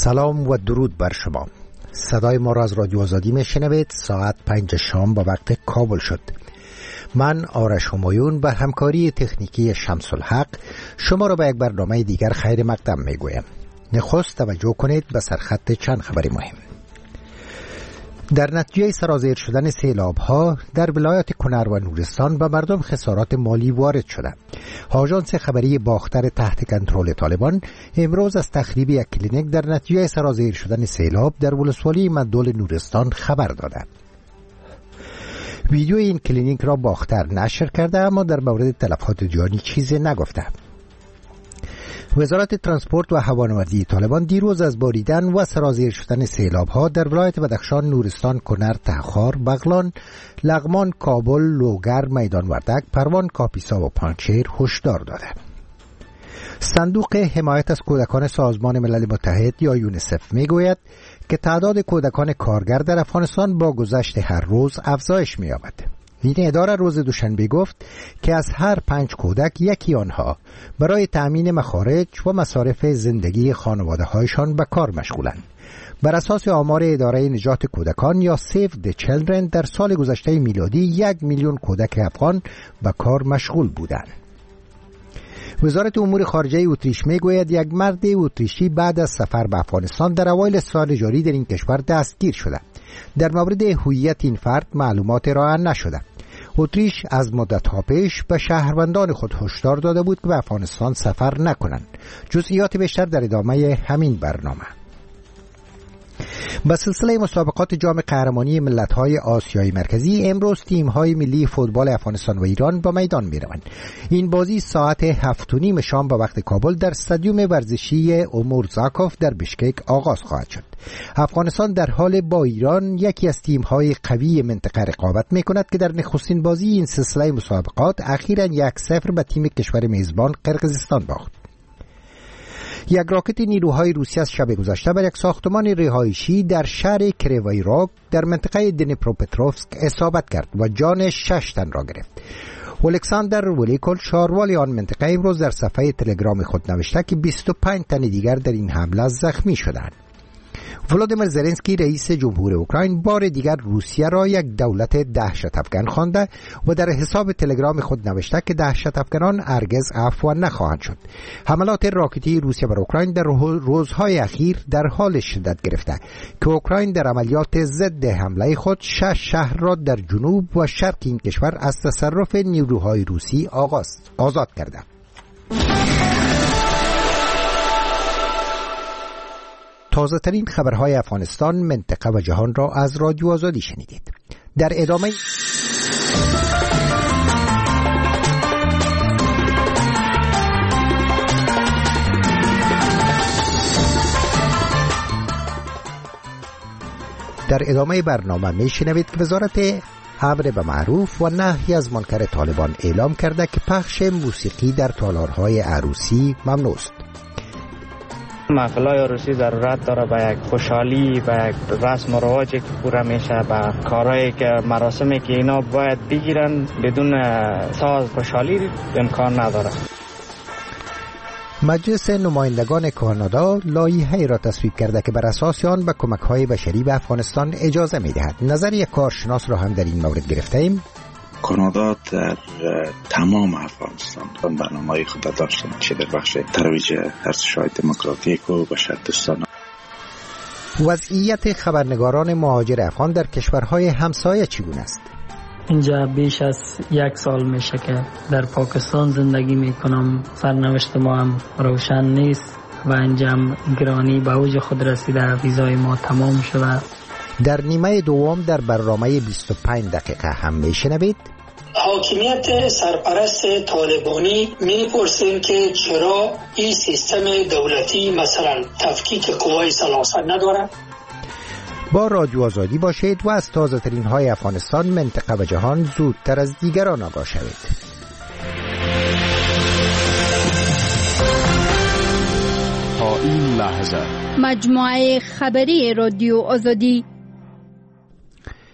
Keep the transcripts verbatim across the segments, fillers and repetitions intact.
سلام و درود بر شما. صدای ما را از رادیو آزادی میشنوید. ساعت پنج شام با وقت کابل شد. من آرش همایون با همکاری تکنیکی شمس الحق شما را به یک برنامه دیگر خیر مقدم میگویم. نخست توجه کنید به سرخط چند خبر مهم. در نتیجه سرازیر شدن سیلاب ها در ولایت کنر و نورستان به مردم خسارات مالی وارد شده. آژانس خبری باختر تحت کنترل طالبان امروز از تخریب یک کلینیک در نتیجه سرازیر شدن سیلاب در ولسوالی مندول نورستان خبر داده. ویدیو این کلینیک را باختر نشر کرده اما در مورد تلفات جانی چیزی نگفته. وزارت ترانسپورت و هوانوردی طالبان دیروز از باریدن و سرازیر شدن سیلاب ها در ولایت بدخشان، نورستان، کنر، تخار، بغلان، لغمان، کابل، لوگر، میدان وردک، پروان، کاپیسا و پنجشیر هشدار داده. صندوق حمایت از کودکان سازمان ملل متحد یا یونیسف میگوید که تعداد کودکان کارگر در افغانستان با گذشت هر روز افزایش می‌یابد. این اداره روز دوشنبه گفت که از هر پنج کودک یکی آنها برای تأمین مخارج و مصارف زندگی خانواده‌هایشان به کار مشغولند. بر اساس آمار اداره نجات کودکان یا سیو د چیلدرن در سال گذشته میلادی یک میلیون کودک افغان به کار مشغول بودند. وزارت امور خارجه اتریش میگوید یک مرد اتریشی بعد از سفر به افغانستان در اوایل سال جاری در این کشور دستگیر شده. در مورد هویت این فرد معلومات ارائه نشده. اتریش از مدت‌ها پیش به شهروندان خود هشدار داده بود که به افغانستان سفر نکنند. جزئیات بیشتر در ادامه همین برنامه. با سلسله مسابقات جام قهرمانی ملت‌های آسیای مرکزی امروز تیم‌های ملی فوتبال افغانستان و ایران با میدان می‌روند. این بازی ساعت هفت و نیم شام با وقت کابل در استادیوم ورزشی امور زاکوف در بشکک آغاز خواهد شد. افغانستان در حال با ایران یکی از تیم‌های قوی منطقه رقابت می‌کند که در نخستین بازی این سلسله مسابقات اخیراً یک صفر به تیم کشور میزبان قرقیزستان باخت. یک راکت نیروهای روسی از شب گذشته بر یک ساختمان رهایشی در شهر کریوای راگ در منطقه دنیپروپتروفسک اصابت کرد و جان شش تن را گرفت. الکساندر ولیکول شاروالی آن منطقه امروز در صفحه تلگرام خود نوشته که بیست و پنج تن دیگر در این حمله زخمی شدند. ولادیمیر زلنسکی رئیس جمهور اوکراین بار دیگر روسیه را یک دولت دهشت افکن خوانده و در حساب تلگرام خود نوشته که دهشت افکنان هرگز عفو نخواهند شد. حملات راکتی روسیه بر اوکراین در روزهای اخیر در حال شدت گرفته که اوکراین در عملیات ضد حمله خود شش شهر را در جنوب و شرق این کشور از تصرف نیروهای روسی آغاز آزاد کرده. تازه ترین خبرهای افغانستان، منطقه و جهان را از رادیو آزادی شنیدید. در ادامه در ادامه برنامه می شنوید که وزارت امر به معروف و نهی از منکر طالبان اعلام کرده که پخش موسیقی در تالارهای عروسی ممنوع است. محفل‌های عروسی ضرورت داره به یک خوشحالی، به یک رسم و رواجی که پوره میشه، به کارهایی که مراسمی که اینا باید بگیرن بدون ساز خوشحالی امکان نداره. مجلس نمایندگان کانادا لایحه‌ای را تصویب کرده که بر اساس آن به کمک‌های بشری به افغانستان اجازه می‌دهد. نظر یک کارشناس را هم در این مورد گرفتیم. کانادا در تمام افغانستان برنامه‌های خود داشتن، چه در بخش ترویج ارزش‌های دموکراتیک و بشردوستانه. وضعیت خبرنگاران مهاجر افغان در کشورهای همسایه چگونه است؟ اینجا بیش از یک سال میشه که در پاکستان زندگی میکنم. سرنوشت ما هم روشن نیست و انجام گرانی به اوج خود رسیده. ویزای ما تمام شده. در نیمه دوم در برنامه بیست و پنج دقیقه هم میشنوید حاکمیت سرپرست طالبانی میپرسیم که چرا این سیستم دولتی مثلا تفکیک قوای سلاسل نداره. با رادیو آزادی باشید و از تازه ترین های افغانستان، منطقه و جهان زودتر از دیگران آگاه شوید. تا این لحظه مجموعه خبری رادیو آزادی.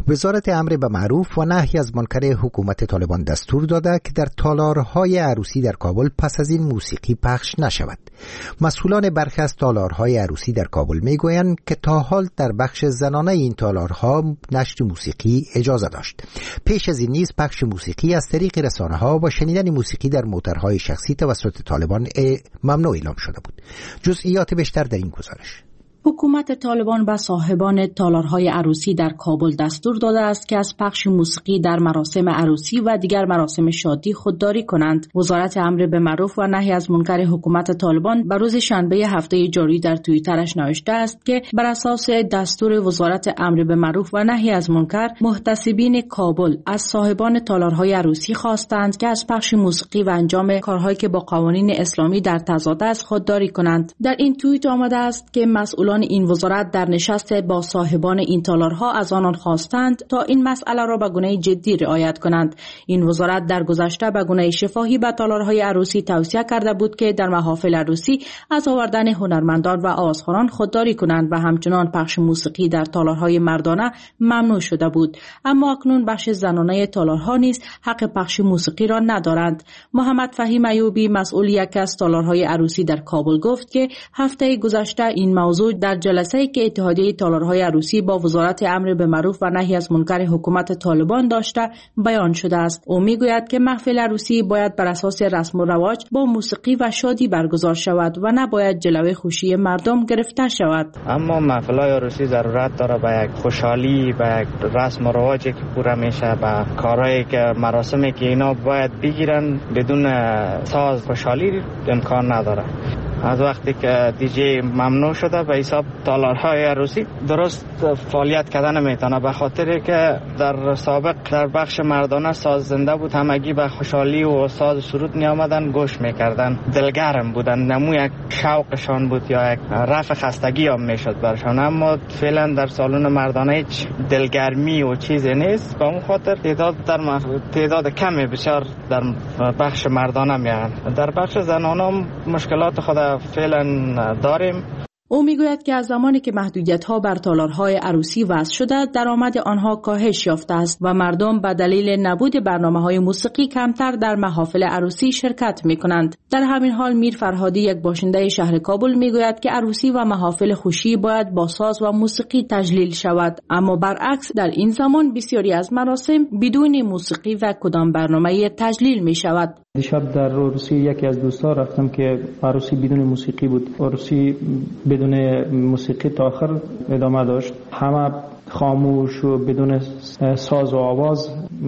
وزارت امر به معروف و نهی از منکر حکومت طالبان دستور داده که در تالارهای عروسی در کابل پس از این موسیقی پخش نشود. مسئولان برخی از تالارهای عروسی در کابل میگویند که تا حال در بخش زنانه این تالارها نشر موسیقی اجازه داشت. پیش از این نیز پخش موسیقی از طریق رسانه‌ها و شنیدن موسیقی در موترهای شخصی توسط طالبان ممنوع اعلام شده بود. جزئیات بیشتر در این گزارش. حکومت طالبان به صاحبان تالارهای عروسی در کابل دستور داده است که از پخش موسیقی در مراسم عروسی و دیگر مراسم شادی خودداری کنند. وزارت امر به معروف و نهی از منکر حکومت طالبان بر روز شنبه هفته جاری در توییترش نوشته است که بر اساس دستور وزارت امر به معروف و نهی از منکر، محتسبین کابل از صاحبان تالارهای عروسی خواستند که از پخش موسیقی و انجام کارهایی که با قوانین اسلامی در تضاد است خودداری کنند. در این توییت آمده است که مسئولان این وزارت در نشست با صاحبان این تالارها از آنان خواستند تا این مسئله را به گونه جدی رعایت کنند. این وزارت در گذشته به گونه شفاهی به تالارهای عروسی توصیه کرده بود که در محافل عروسی از آوردن هنرمندان و آوازخوانان خودداری کنند و همچنان پخش موسیقی در تالارهای مردانه ممنوع شده بود. اما اکنون بخش زنانه تالارها نیز حق پخش موسیقی را ندارند. محمد فهیم ایوبی، مسئول یک از تالارهای عروسی در کابل، گفت که هفته گذشته این موضوع در جلسه‌ای که اتحادیه تالارهای عروسی با وزارت امر به معروف و نهی از منکر حکومت طالبان داشته بیان شده است. او میگوید که محفل عروسی باید بر اساس رسم و رواج با موسیقی و شادی برگزار شود و نباید جلوه خوشی مردم گرفته شود. اما محفل‌های عروسی ضرورت داره به یک خوشحالی، به یک رسم و رواجی که پوره میشه، به کارهایی که مراسمی که اینا باید بگیرن، بدون ساز خوشحالی امکان نداره. از وقتی که دیجی ممنوع شده به حساب تالارهای عروسی درست فعالیت کردن نمیتونه، به خاطر که در سابق در بخش مردانه ساز زنده بود، همگی به خوشحالی و ساز سرود می آمدن گوش میکردن، دلگرم بودن، نمو یک شوقشان بود یا یک رفع خستگی هم میشد برشان. اما فعلا در سالن مردانه هیچ دلگرمی و چیزی نیست، به اون خاطر تعداد در تعداد کمی بسیار در بخش مردانه میان. در بخش زنانه مشکلات خود فعلا داریم. او میگوید که از زمانی که محدودیت‌ها بر تالارهای عروسی وضع شده، درآمد آنها کاهش یافته است و مردم به دلیل نبود برنامه‌های موسیقی کمتر در محافل عروسی شرکت می‌کنند. در همین حال میر فرهادی، یک باشنده شهر کابل، میگوید که عروسی و محافل خوشی باید با ساز و موسیقی تجلیل شود، اما برعکس در این زمان بسیاری از مراسم بدون موسیقی و کدام برنامه تجلیل می‌شود. دیشب در عروسی یکی از دوستان رفتم که عروسی بدون موسیقی بود. عروسی بدون موسیقی تا آخر ادامه داشت، همه خاموش و بدون ساز و آواز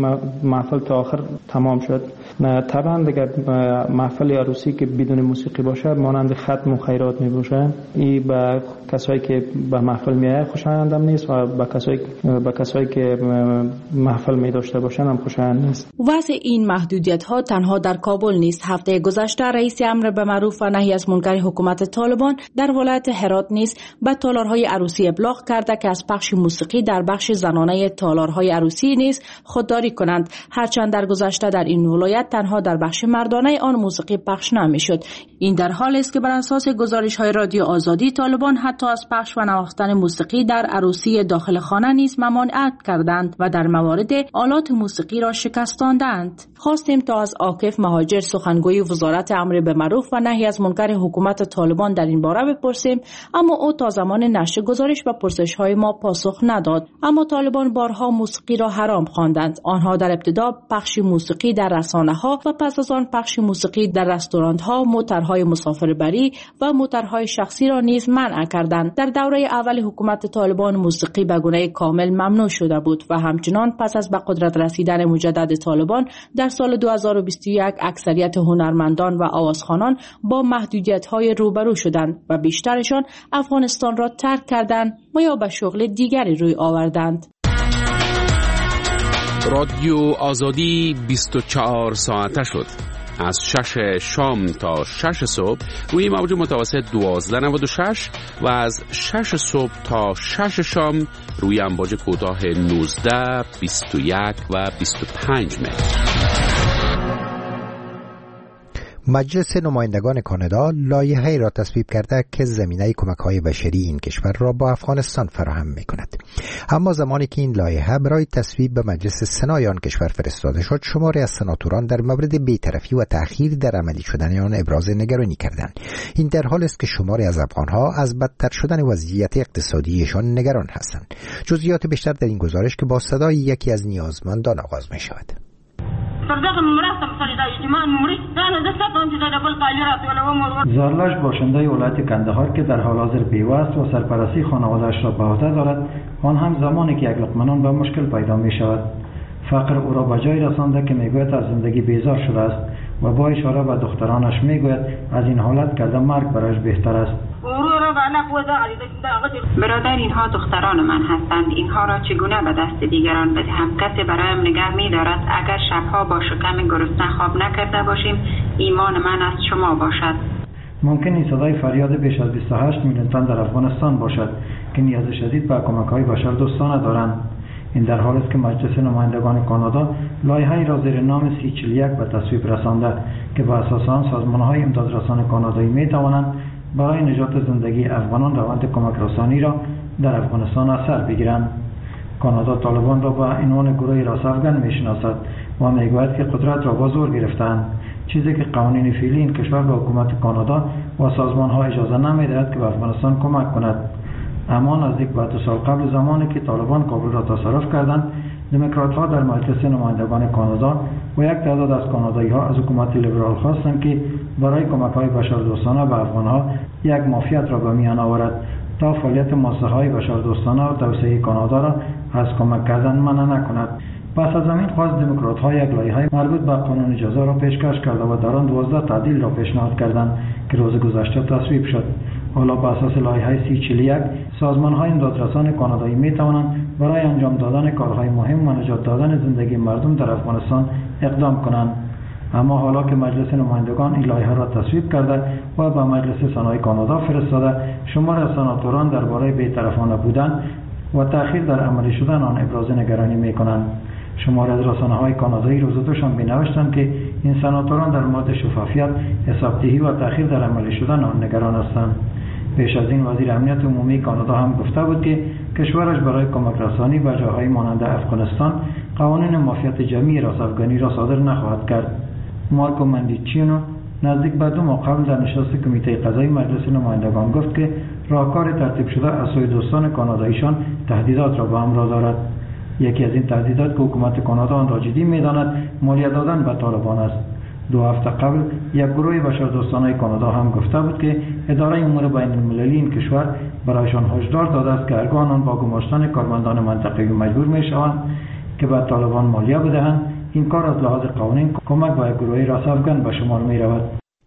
محفل تا آخر تمام شد. طبعا دیگر محفل عروسی که بدون موسیقی باشه مانند ختم و خیرات می باشه. این به کسایی که به محفل میایه خوشایندم نیست و به کسایی به کسایی که محفل می داشته باشن هم خوشایند نیست. وضع این محدودیت ها تنها در کابل نیست. هفته گذشته رئیس امر به معروف و نهی از منکر حکومت طالبان در ولایت هرات نیز به تالارهای عروسی ابلاغ کرده که از پخش موسیقی در بخش زنانه تالارهای عروسی نیز خودداری کنند. هرچند در گذشته در این ولایت تنها در بخش مردانه آن موسیقی پخش نمیشد. این در حالی است که بر اساس گزارش‌های رادیو آزادی، طالبان حتی از پخش و نواختن موسیقی در عروسی داخل خانه نیز ممانعت کردند و در موارد آلات موسیقی را شکستاندند. خواستیم تا از عاکف مهاجر، سخنگوی وزارت امر به معروف و نهی از منکر حکومت طالبان، در این باره بپرسیم، اما او تا زمان نشر گزارش و پرسش‌های ما پاسخ نداد. اما طالبان بارها موسیقی را حرام خواندند. آنها در ابتدا پخش موسیقی در رسانه‌ها و پس از آن پخش موسیقی در رستوران‌ها، موترهای مسافربری و موترهای شخصی را نیز منع کردند. در دوره اول حکومت طالبان موسیقی به گونه کامل ممنوع شده بود و همچنان پس از به قدرت رسیدن مجدد طالبان در سال دو هزار و بیست و یک اکثریت هنرمندان و آوازخوانان با محدودیت‌های روبرو شدند و بیشترشان افغانستان را ترک کردند و یا به شغل دیگری روی آوردند. رادیو آزادی بیست و چهار ساعته شد. از شش شام تا شش صبح روی موج متوسط دوازده نود و شش و از شش صبح تا شش شام روی امواج کوتاه نوزده، بیست و یک و بیست و پنج متر. مجلس نمایندگان کانادا لایحه‌ای را تصویب کرده که زمینه کمک‌های بشری این کشور را با افغانستان فراهم می‌کند. اما زمانی که این لایحه برای تصویب به مجلس سنای آن کشور فرستاده شد، شماری از سناتوران در مورد بی‌طرفی و تأخیر در عملی شدن آن ابراز نگرانی کردند. این در حالی است که شماری از افغانها از بدتر شدن وضعیت اقتصادیشان نگران هستند. جزئیات بیشتر در این گزارش که با صدای یکی از نیازمندان آغاز می شود. زارلش باشنده ولایت کندهار که در حال حاضر بیوست و سرپرستی خانواده‌اش را به عهده دارد، آن هم زمانی که یک لقمه نان به مشکل پیدا می شود. فقر او را به جای رسانده که میگوید از زندگی بیزار شده است و با اشاره به دخترانش میگوید از این حالت کرده مرگ برایش بهتر است. برادر، اینها دختران من هستند. اینها را چگونه به دست دیگران بدهم؟ کسی برایم نگه می دارد. اگر شبها با شکم گرسنه خواب نکرده باشیم، ایمان من از شما باشد. ممکن این صدای فریاد بیش از بیست و هشت میلیون تن در افغانستان باشد که نیاز شدید به کمک‌های بشردوستانه دارند. این در حالی است که مجلس نمایندگان کانادا لایحه‌ای را زیر نام سی چهل و یک به تصویب رسانده که بر اساس آن سازمان‌های امدادرسان کانادایی می‌توانند برای نجات زندگی افغانان روند کمک رسانی را در افغانستان اثر بگیرند. کانادا طالبان را با عنوان گروه راست افغان می‌شناسد و می‌گوید که قدرت را با زور گرفتند، چیزی که قوانین فعلی این کشور به حکومت کانادا و سازمان‌ها اجازه نمی‌دهد که به افغانستان کمک کند. اما نزدیک به دو سال قبل زمانی که طالبان کابل را تصرف کردند، دموکرات‌ها در مجلس نمایندگان کانادا و یک تعداد از کانادایی‌ها از حکومت لیبرال خواستند که برای کمک‌های بشردوستانه به افغان‌ها یک معافیت را به میان آورد تا فعالیت مؤسسه‌های بشردوستانه و توسعه کانادا را از کمک کردن منع نکند. پس از همین خواست دموکرات‌ها یک لایحه مربوط به قانون جزا را پیشکش کرده و در آن دوازده تعدیل را پیشنهاد کردند که روز گذشته تصویب شد. حالا بر اساس لایحه سی چهل و یک سازمان‌های امدادرسان کانادایی می‌توانند برای انجام دادن کارهای مهم و نجات دادن زندگی مردم در افغانستان اقدام کنند. اما حالا که مجلس نمایندگان این لایحه را تصویب کرده و به مجلس سنای کانادا فرستاده، شمار از سناتوران درباره بی‌طرفانه بودن و تأخیر در عملی شدن آن ابراز نگرانی می‌کنند. شمار از رسانه‌های کانادایی روز دوشنبه نوشتند که این سناتوران در مورد شفافیت، حسابدهی و تأخیر در عملی شدن آن نگران هستند. پیش از این وزیر امنیت عمومی کانادا هم گفته بود که کشورش برای کمک رسانی به جاهای مانند افغانستان قوانین معافیت جمعی راست افغانی را صادر نخواهد کرد. مارکو مندیچینو نزدیک به دو ماه قبل در نشست کمیته قضایی مجلس نمایندگان گفت که راهکار ترتیب شده از سوی دوستان کاناداییشان تهدیدات را به همراه دارد. یکی از این تهدیدات که حکومت کانادا آن را جدی می‌داند مالیات دادن به طالبان است. دو هفته قبل یک گروه بشردوستانه کانادا هم گفته بود که اداره امور بین المللی این کشور برایشان هشدار داده است که هرگاه آنان با گماشتن کارمندان منطقه‌ای مجبور می‌شوند که به طالبان مالیات بدهند، این کار از لحاظ قانونی کمک به گروه راست افغان به شمار می‌رود.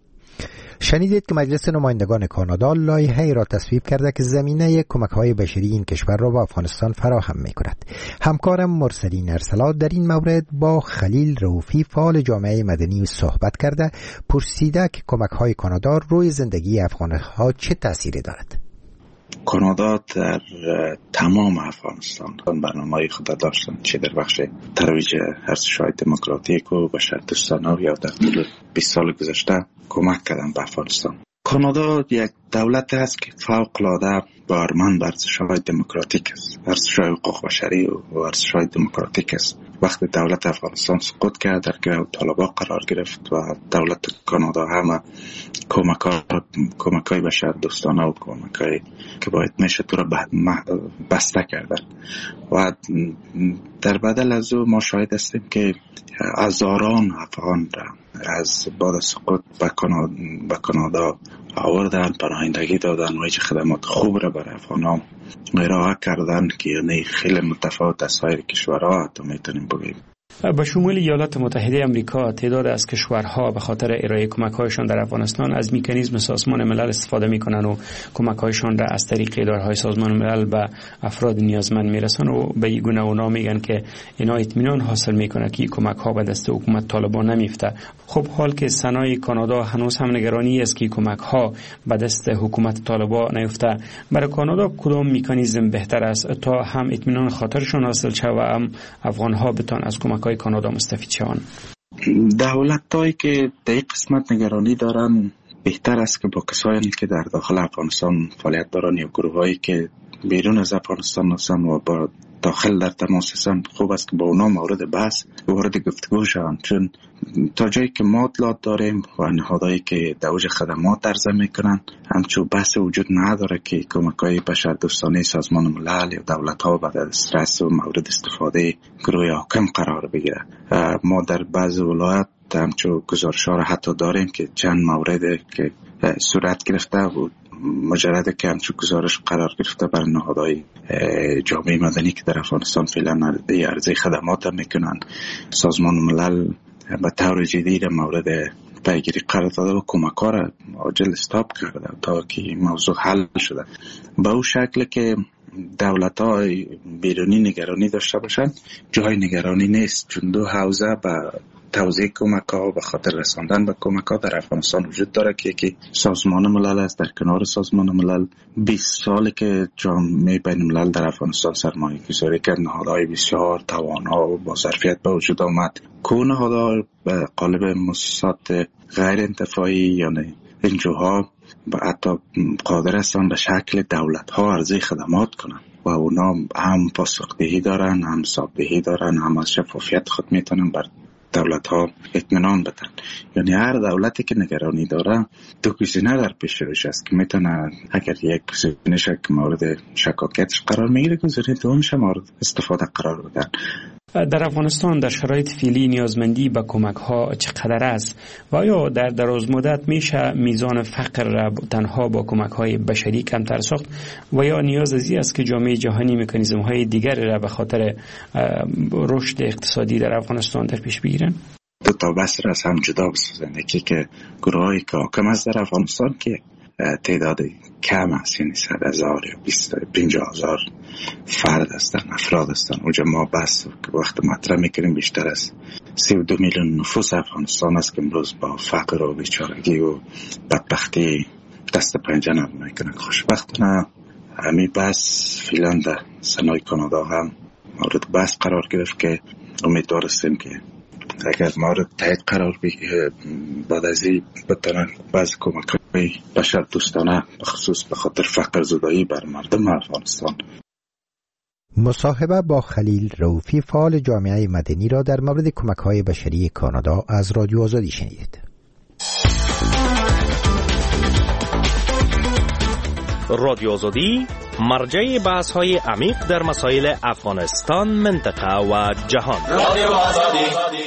شنیدید که مجلس نمایندگان کانادا لایحه‌ای را تصویب کرده که زمینه کمک‌های بشری این کشور را به افغانستان فراهم می‌کند. همکارم مرسلین ارسلا در این مورد با خلیل رؤوفی فعال جامعه مدنی صحبت کرده، پرسیده که کمک‌های کانادا روی زندگی افغان‌ها چه تأثیری دارد. کانادا در تمام افغانستان برنامه‌های خود داشتن، چه در بخش ترویج ارزش‌های دموکراتیک و بشردوستانه یا در طول بیست سال گذشته کمک کردن به افغانستان. کانادا یک دولت است که فوق‌العاده بارمند بر ارزش‌های دموکراتیک است، ارزش‌های حقوق بشری و ارزش‌های دموکراتیک است. وقتی دولت افغانستان سقوط کرد در گرو طالبان قرار گرفت و دولت کانادا هم کمک‌های کمک‌های بشردوستانه و کمک‌های که باید میشه تو را بسته کردن و در بدل از او ما شاهد هستیم که هزاران افغان را از بعد سقوط به کانادا به کانادا آوردن، پناهندگی دادن و هیچ خدمات خوب را برای افغانان ارائه کردن که یعنی خیلی متفاوت از سایر کشورها حتی میتونیم بگیم. به شمول ایالات متحده آمریکا تعداد از کشورها به خاطر ارائه کمک‌هایشان در افغانستان از مکانیزم سازمان ملل استفاده می‌کنند و کمک‌هایشان را از طریق اداره‌های سازمان ملل به افراد نیازمند می‌رسانند و به این گونه اونا میگن که اینا اطمینان حاصل می‌کنه که کمک‌ها به دست حکومت طالبان نمیفته. خب حال که سنای کانادا هنوز هم نگرانی است که کمک‌ها به دست حکومت طالبان نیفته، برای کانادا کدام مکانیزم بهتر است تا هم اطمینان خاطرشان حاصل شود و هم افغان‌ها بتوان از کمک کانادا مستفید شوند؟ دولت‌هایی که در این قسمت نگرانی دارن بهتر است که با کسانی که در داخل افغانستان فعالیت دارن یا گروهایی که بیرون از افغانستان هستند و با داخل در تماس هستند، خوب است که با اونا مورد بحث وارد گفتگو شوند، چون تا جایی که ما اطلاعات داریم و نهادهایی که دوج خدمات عرضه میکنن همچون بحث وجود نداره که کمک‌های بشردوستانه سازمان ملل یا دولت‌ها به دسترس و مورد استفاده گروه حاکم قرار بگیره. ما در بعض ولایت همچون گزارش‌ها را حتی داریم که چند مورد که صورت گرفته و مجرد که همچون گزارش قرار گرفته بر نهادهای جامعه مدنی که در افغانستان فعلا عرضه خدمات هم میکنن، سازمان ملل به طور جدی در مورد پیگیری قرار داده و کمک‌ها را عاجل استاپ کرده تا که موضوع حل شده. به اون شکل که دولت‌ها بیرونی نگرانی داشته باشند، جای نگرانی نیست، چون دو حوزه به توزیع کمک‌ها و به خاطر رساندن به کمک‌ها در افغانستان وجود داره که یکی سازمان ملل است. در کنار سازمان ملل بیست ساله که جامعه بین الملل در افغانستان سرمایه گذاری کرد، نهادهای بسیار توانا و با ظرفیت به وجود آمد. که نهادها به قالب مؤسسات غیر انتفاعی یعنی انجوها و حتی قادر هستند به شکل دولت‌ها عرضه خدمات کنند و اونا هم پاسخدهی دارن، هم حسابدهی دارن، هم از شفافیت خود میتونن بر دولت ها اطمینان بدن. یعنی هر دولتی که نگرانی داره دو گزینه در پیش روش است که میتونه اگر یک گزینه‌اش که مورد شکاکیتش قرار میگیره، گزینه دومش مورد استفاده قرار بدن. در افغانستان در شرایط فعلی نیازمندی به کمک ها چقدر است و آیا در دراز مدت میشه میزان فقر را تنها با کمک های بشری کمتر ساخت و یا نیاز ازی است که جامعه جهانی مکانیزم های دیگر را به خاطر رشد اقتصادی در افغانستان در پیش بگیرن؟ دو تا بحث را از هم جدا بسازن. یکی که گروه های که حاکم است در افغانستان که تعداد کم است، یعنی صد هزار یا بیست پنجاه هزار فرد هستن، افراد هستن. اونجا ما بس که وقت مطرح میکنیم بیشتر از سی و دو میلیون نفوس افغانستان است که امروز با فقر و بیچارگی و بدبختی دست پنجه نرم میکنن. خوشبختانه همین بس فعلا در سنای کانادا هم مورد بس قرار گرفت که امیدوار هستیم که اگر مورد تایید قرار بگیره بعد از این بتونن بعض کمک‌های بشر دوستانه بخصوص به خاطر فقر زدایی بر مردم افغانستان. مصاحبه با خلیل رؤوفی فعال جامعه مدنی را در مورد کمک‌های بشری کانادا از رادیو آزادی شنیدید. رادیو آزادی مرجع بحث‌های عمیق در مسائل افغانستان، منطقه و جهان. رادیو آزادی.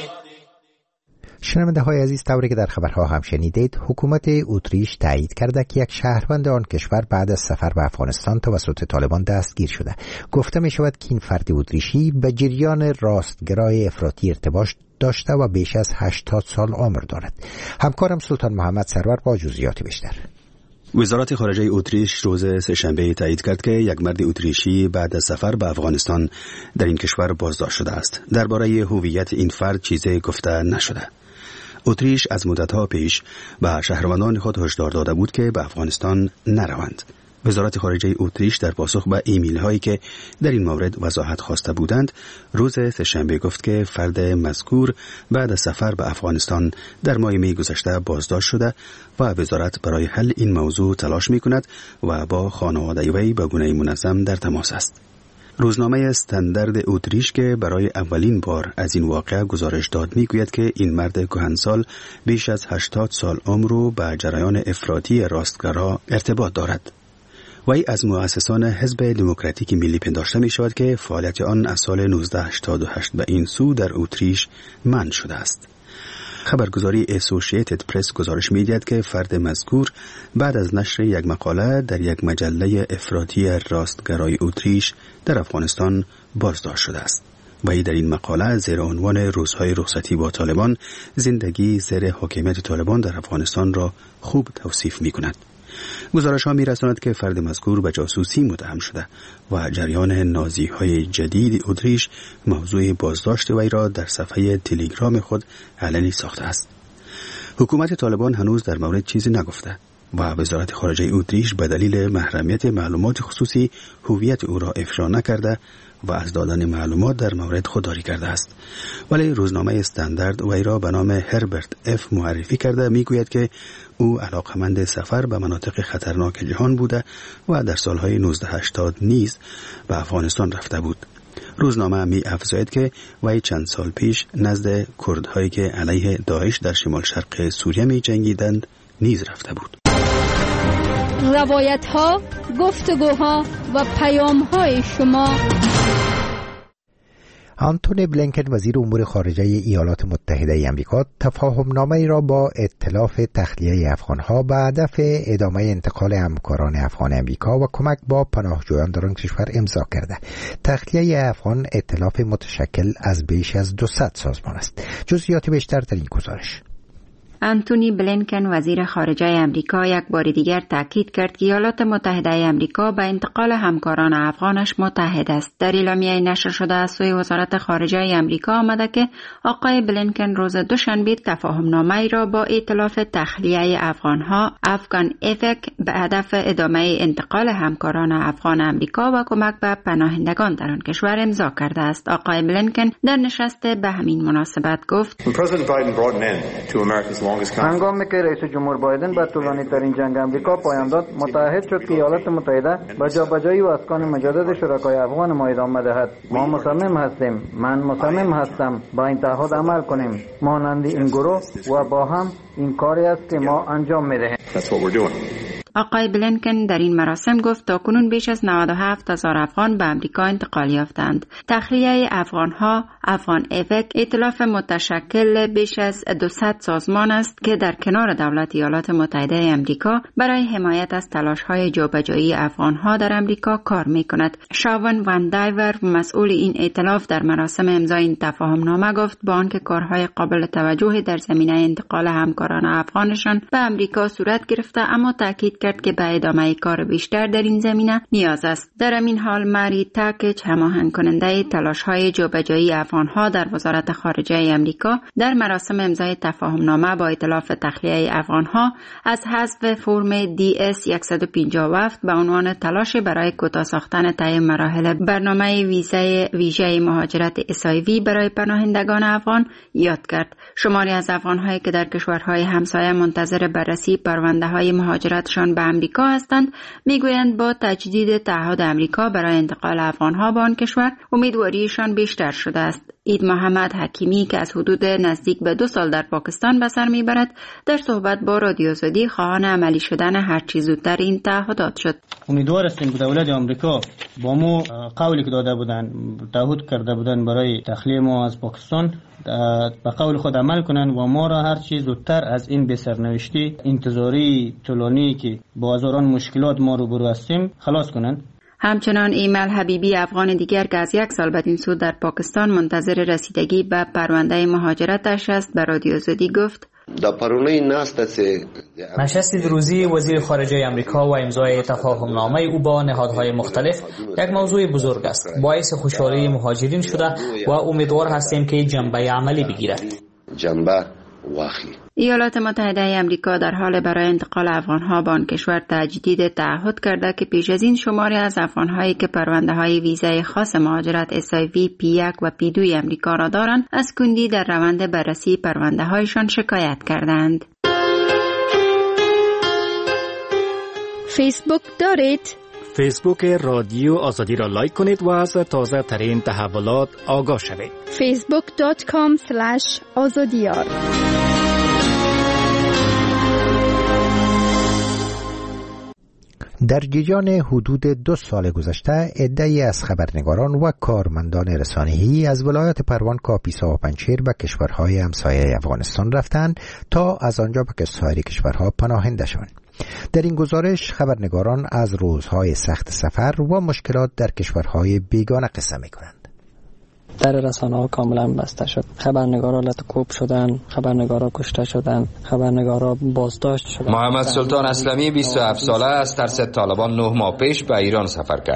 شنونده های عزیز، طوری که در خبرها هم شنیدید، حکومت اتریش تایید کرده که یک شهروند آن کشور بعد از سفر به افغانستان توسط طالبان دستگیر شده. گفته می شود که این فرد اتریشی به جریان راستگرای افراطی ارتباط داشته و بیش از هشتاد سال عمر دارد. همکارم سلطان محمد سرور با جزئیات بیشتر. وزارت خارجه اتریش روز سه‌شنبه تایید کرد که یک مرد اتریشی بعد از سفر به افغانستان در این کشور بازداشت شده است. درباره هویت این فرد چیزی گفته نشده. اتریش از مدت‌ها پیش به شهروندان خود هشدار داده بود که به افغانستان نروند. وزارت خارجه اتریش در پاسخ به ایمیل هایی که در این مورد وضاحت خواسته بودند، روز سه‌شنبه گفت که فرد مذکور بعد از سفر به افغانستان در ماه می گذشته بازداشت شده و وزارت برای حل این موضوع تلاش می کند و با خانواده وی به گونه منظم در تماس است. روزنامه استاندارد اتریش که برای اولین بار از این واقعه گزارش داد میگوید که این مرد کهنسال بیش از هشتاد سال عمر و به جریان افراطی راستگرا ارتباط دارد. وی از مؤسسان حزب دموکراتیک ملی پنداشته می شود که فعالیت آن از سال نوزده هشتاد و هشت به این سو در اتریش منع شده است. خبرگزاری اسوسییتد پرس گزارش می‌دهد که فرد مذکور بعد از نشر یک مقاله در یک مجله افراطی راستگرای اتریش در افغانستان بازداشت شده است. وی در این مقاله زیر عنوان روزهای رخصتی با طالبان، زندگی زیر حاکمیت طالبان در افغانستان را خوب توصیف می‌کند. گزارش ها می رساند که فرد مذکور به جاسوسی متهم شده و جریان نازی های جدید اتریش موضوع بازداشت وی را در صفحه تلگرام خود علنی ساخته است. حکومت طالبان هنوز در مورد چیزی نگفته. و وزارت خارجه اتریش به دلیل محرمیت معلومات خصوصی هویت او را افشا نکرده و از دادن معلومات در مورد خودداری کرده است. ولی روزنامه استاندارد وی را به نام هربرت اف معرفی کرده، میگوید که او علاقمند سفر به مناطق خطرناک جهان بوده و در سالهای نوزده هشتاد نیز به افغانستان رفته بود. روزنامه می افزاید که وی چند سال پیش نزد کردهایی که علیه داعش در شمال شرق سوریه می جنگیدند نیز رفته بود. روایت ها، گفتگوها و پیام های شما. آنتونی بلینکن وزیر امور خارجه ایالات متحده آمریکا تفاهمنامه‌ای را با ائتلاف تخلیه افغان‌ها به هدف ادامه انتقال همکاران افغان آمریکا و کمک با پناهجویان در آن کشور امضا کرده. تخلیه افغان ائتلاف متشکل از بیش از دویست سازمان است. جزئیات بیشتر در این گزارش. آنتونی بلینکن وزیر خارجه آمریکا یک بار دیگر تاکید کرد که ایالات متحده آمریکا به انتقال همکاران افغانش متحد است. در اعلامیه نشر شده از سوی وزارت خارجه آمریکا آمده که آقای بلینکن روز دوشنبه تفاهمنامه‌ای را با ائتلاف تخلیه افغانها افغان افک به هدف ادامه انتقال همکاران افغان آمریکا و کمک به پناهندگان در آن کشور امضا کرده است. آقای بلینکن در نشست به همین مناسبت گفت: هنگامی که رئیس جمهور بایدن به طولانی ترین جنگ امریکا پایان داد، متحد شد که ایالات متحده به جابجایی و اسکان مجدد شرکای افغان ما ادامه دهد. ما مصمم هستیم، من مصمم هستم با این تعهد عمل کنیم مانند این گروه و با هم این کاری است که ما انجام می‌دهیم. آقای بلینکن در این مراسم گفت تاکنون بیش از نود و هفت هزار افغان به امریکا انتقال یافتند. تخلیه افغانها افغان افک ائتلاف متشکل بیش از دویست سازمان است که در کنار دولت ایالات متحده امریکا برای حمایت از تلاش‌های جابجایی افغانها در امریکا کار می‌کند. شاون وان دایور مسئول این ائتلاف در مراسم امضای این تفاهمنامه گفت با آنکه کارهای قابل توجهی در زمینه انتقال همکاران افغانشان به امریکا صورت گرفته، اما تاکید کرد که به ادامه کار بیشتر در این زمینه نیاز است. در این حال ماری تاکچ هماهنگ کننده تلاش‌های جابجایی افغان‌ها در وزارت خارجه آمریکا در مراسم امضای تفاهمنامه با ائتلاف تخلیه افغان‌ها از حذف فرم دی اس صد و پنجاه و هفت به عنوان تلاش برای کوتاه ساختن طی مراحل برنامه ویزای ویژه مهاجرت اس آی وی برای پناهندگان افغان یاد کرد. شماری از افغان‌هایی که در کشورهای همسایه منتظر بررسی پرونده‌های مهاجرتشان به امریکا هستند میگویند با تجدید تعهد امریکا برای انتقال افغانها به آن کشور امیدواریشان بیشتر شده است. عید محمد حکیمی که از حدود نزدیک به دو سال در پاکستان به سر میبرد در صحبت با رادیو آزادی خواهان عملی شدن هر چه زودتر این تعهدات شد. امیدوار هستیم که دولت آمریکا با ما قولی که داده بودن تعهد کرده بودن برای تخلیه ما از پاکستان به قول خود عمل کنن و ما را هر چیز زودتر از این به سرنوشتی انتظاری طولانی که با هزاران مشکلات ما روبرو هستیم خلاص کنن. همچنان ایمل حبیبی افغان دیگر که از یک سال بعد این سو در پاکستان منتظر رسیدگی به پرونده مهاجرتش است به رادیو آزادی گفت: نشست روزی وزیر خارجه آمریکا و امضای تفاهمنامه او با نهادهای مختلف یک موضوع بزرگ است. باعث خوشحالی مهاجرین شده و امیدوار هستیم که جنبه عملی بگیرد. جنبه واقعی. ایالات متحده آمریکا در حال برای انتقال افغانها به آن کشور تجدید تعهد کرده که پیش از این شماری از افغانهایی که پرونده های ویزای خاص مهاجرت اس آی وی پی یک و پی دو آمریکا را دارند از کندی در روند بررسی پرونده هایشان شکایت کردند. فیسبوک دارید؟ فیسبوک رادیو آزادی را لایک کنید و از تازه ترین تحولات آگاه شوید. فیسبوک دات کام اسلش آزادیار. در گیجان حدود دو سال گذشته عده‌ای از خبرنگاران و کارمندان رسانه‌ای از ولایت پروان کاپیسا و پنجشیر به کشورهای همسایه افغانستان رفتند تا از آنجا به سایر کشورها پناهنده شوند. در این گزارش خبرنگاران از روزهای سخت سفر و مشکلات در کشورهای بیگانه قصه می‌کنند. در رسانه ها کاملا بسته شد. خبرنگارا لطکوب شدن، خبرنگارا کشته شدن، خبرنگارا بازداشت شدن. محمد سلطان اسلمی بیست و هفت ساله از ترس طالبان نه ماه پیش به ایران سفر کرد.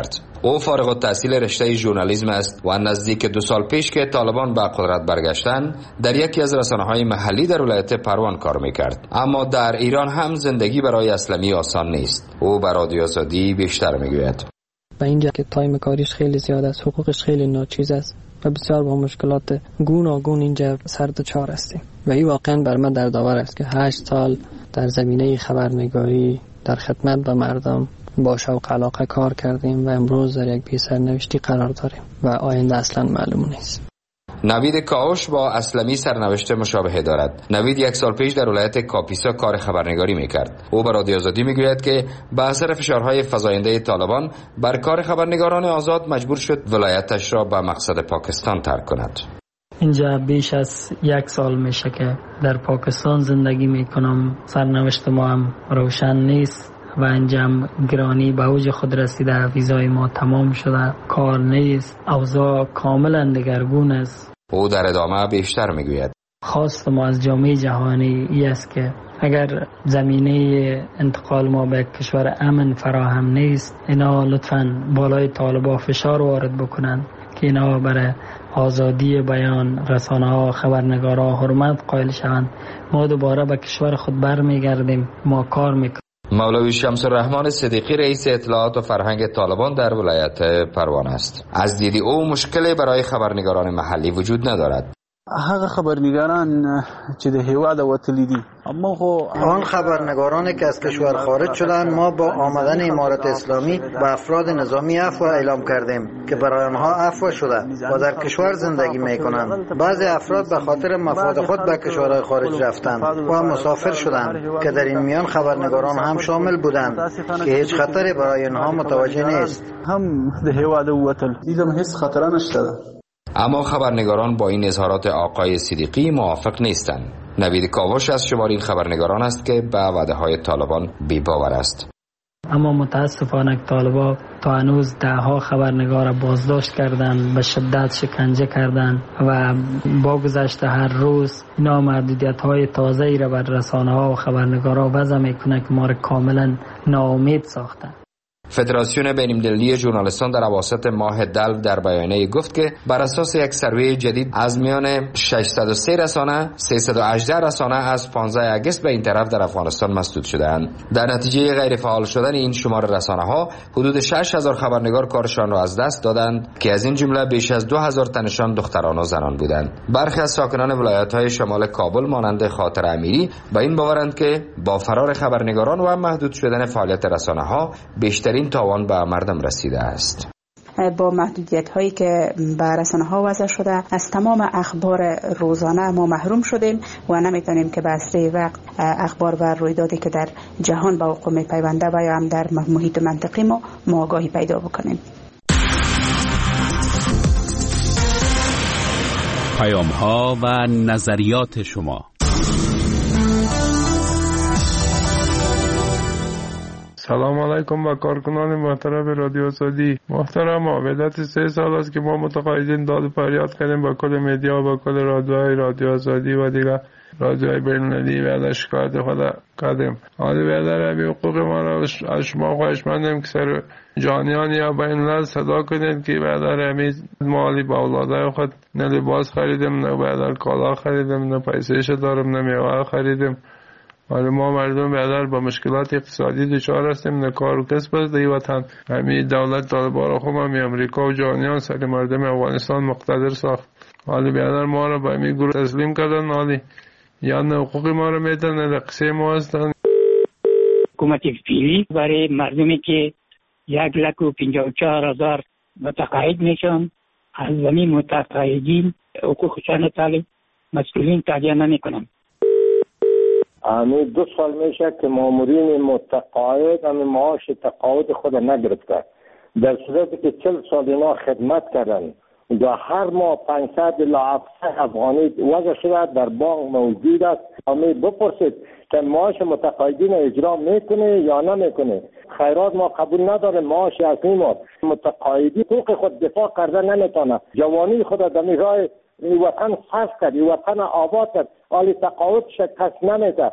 او فارغ التحصیل رشته ژورنالیسم است و نزدیک دو سال پیش که طالبان به قدرت برگشتند در یکی از رسانه‌های محلی در ولایت پروان کار می‌کرد. اما در ایران هم زندگی برای اسلمی آسان نیست. او بر رادیو آزادی بیشتر می‌گوید. به اینجا که تایم کاریش خیلی زیاد است، حقوقش خیلی ناچیز است و بسیار با مشکلات گوناگون اینجا سر دچار هستیم و این واقعا بر من دردآور است که هشت سال در زمینه خبرنگاری در خدمت به مردم با شوق علاقه کار کردیم و امروز در یک بی سرنوشتی قرار داریم و آینده اصلا معلوم نیست. نوید کاوش با اسلمی سرنوشت مشابه دارد. نوید یک سال پیش در ولایت کاپیسا کار خبرنگاری میکرد. او به رادیو آزادی میگوید که به اثر فشارهای فزاینده طالبان بر کار خبرنگاران آزاد مجبور شد ولایتش را به مقصد پاکستان ترک کند. اینجا بیش از یک سال میشه که در پاکستان زندگی میکنم. سرنوشت ما هم روشن نیست و انجام گرانی به اوج خود رسیده. ویزای ما تمام شده، کار نیست، اوضاع کاملا دگرگون است. او در ادامه بیشتر میگوید خواست ما از جامعه جهانی ای است که اگر زمینه انتقال ما به کشور امن فراهم نیست، اینا لطفاً بالای طالبان فشار وارد بکنن که اینا برای آزادی بیان، رسانه ها، خبرنگارا حرمت قائل شوند. ما دوباره به کشور خود برمیگردیم، ما کار میکنیم. مولوی شمس الرحمن صدیقی رئیس اطلاعات و فرهنگ طالبان در ولایت پروان است. از دید او مشکلی برای خبرنگاران محلی وجود ندارد. هغه خبرنگاران چې د هیواد وتلی دي اما خو آن خبرنگارانی که از کشور خارج شدند، ما با آمدن امارت اسلامی به افراد نظامی عفو اعلام کردیم که برای آنها عفو شده و در کشور زندگی میکنند. بعضی افراد به خاطر مفاد خود به کشورهای خارج رفتند و مسافر شدند که در این میان خبرنگاران هم شامل بودند که هیچ خطری برای آنها متوجه نیست. هم د هیواد وتل دیدم هیچ خطر نشته. اما خبرنگاران با این اظهارات آقای صدیقی موافق نیستند. نوید کاوش از شمار این خبرنگاران است که به وعده‌های طالبان بی‌باور است. اما متاسفانه طالبان تا هنوز ده ها خبرنگار بازداشت کردند، به شدت شکنجه کردند و با گذشت هر روز اینا محدودیت‌های تازه‌ای را بر رسانه‌ها و خبرنگارا وضع می‌کنه که ما را کاملا ناامید ساختند. فدراسیون بین‌المللی ژورنالیستان در اواسط ماه دلو در بیانیه گفت که بر اساس یک سروی جدید از میان ششصد و سه رسانه سیصد و هجده رسانه از پانزده اگست به این طرف در افغانستان مسدود شدند. در نتیجه غیر فعال شدن این شمار رسانه‌ها حدود شش هزار خبرنگار کارشان را از دست دادند که از این جمله بیش از دو هزار تنشان دختران و زنان بودند. برخی از ساکنان ولایت‌های شمال کابل مانند خاطر امیری به این باورند که با فرار خبرنگاران و محدود شدن فعالیت رسانه‌ها بیشتر این تاوان به مردم رسیده است. با محدودیت هایی که به رسانه ها وضع شده از تمام اخبار روزانه ما محروم شدیم و نمیتونیم که به اسرع وقت اخبار و رویدادی که در جهان به وقوع میپیونده و یا هم در محیط منطقی ما ما آگاهی پیدا بکنیم. پیام ها و نظریات شما. سلام علیکم با کارکنان محترم رادیو آزادی. محترم، عبادت سه سال است که ما متقاعدین داد و فریاد کردیم با کل مدیا و با کل رادیوهای رادیو آزادی و دیگر رادیوهای بین‌المللی و از شکایت خود کردیم. حالی بیادر همی حقوق ما را از شما خواهش مندیم که سر جانیان یا بین‌الملل صدا کنید که بیادر همی مالی با اولاده خود نه لباس خریدیم، نه بیادر کالا خریدیم، نه پیسهش دارم، نه میوه خریدیم. حالا ما مردم بیادر با مشکلات اقتصادی دچار هستیم، نه کار و کسب است در وطن. همین دولت طالبان را خوب همی امریکا و جهانیان سر مردم افغانستان مقتدر ساخت. حالا بیادر ما را به همین گروه تسلیم کردن، حالی یا نه حقوق ما را میدن نه قصه ما هستن. حکومت فعلی برای مردمی که یک لک و پنجاه و چهار هزار متقاعد میشن، از زمین متقاعدین حقوقشان طالب مسئولین تهیه نمیکنن. همین دو سال میشه که مامورین متقاعد همین معاش تقاعد خود نگرفته، در صورتی که چل سال اینا خدمت کردن و هر ماه پانصد الی هفتصد افغانی وضع شده در بانک موجود است. همین بپرسید که معاش متقاعدین اجرا میکنه یا نمیکنه. خیرات ما قبول نداره، معاش اصلی ما متقاعدی حقوق خود دفاع کرده نمیتونه. جوانی خود در راه این وطن صرف کرد، این وطن آباد کرد، حالی تقاعد شکست نمیده.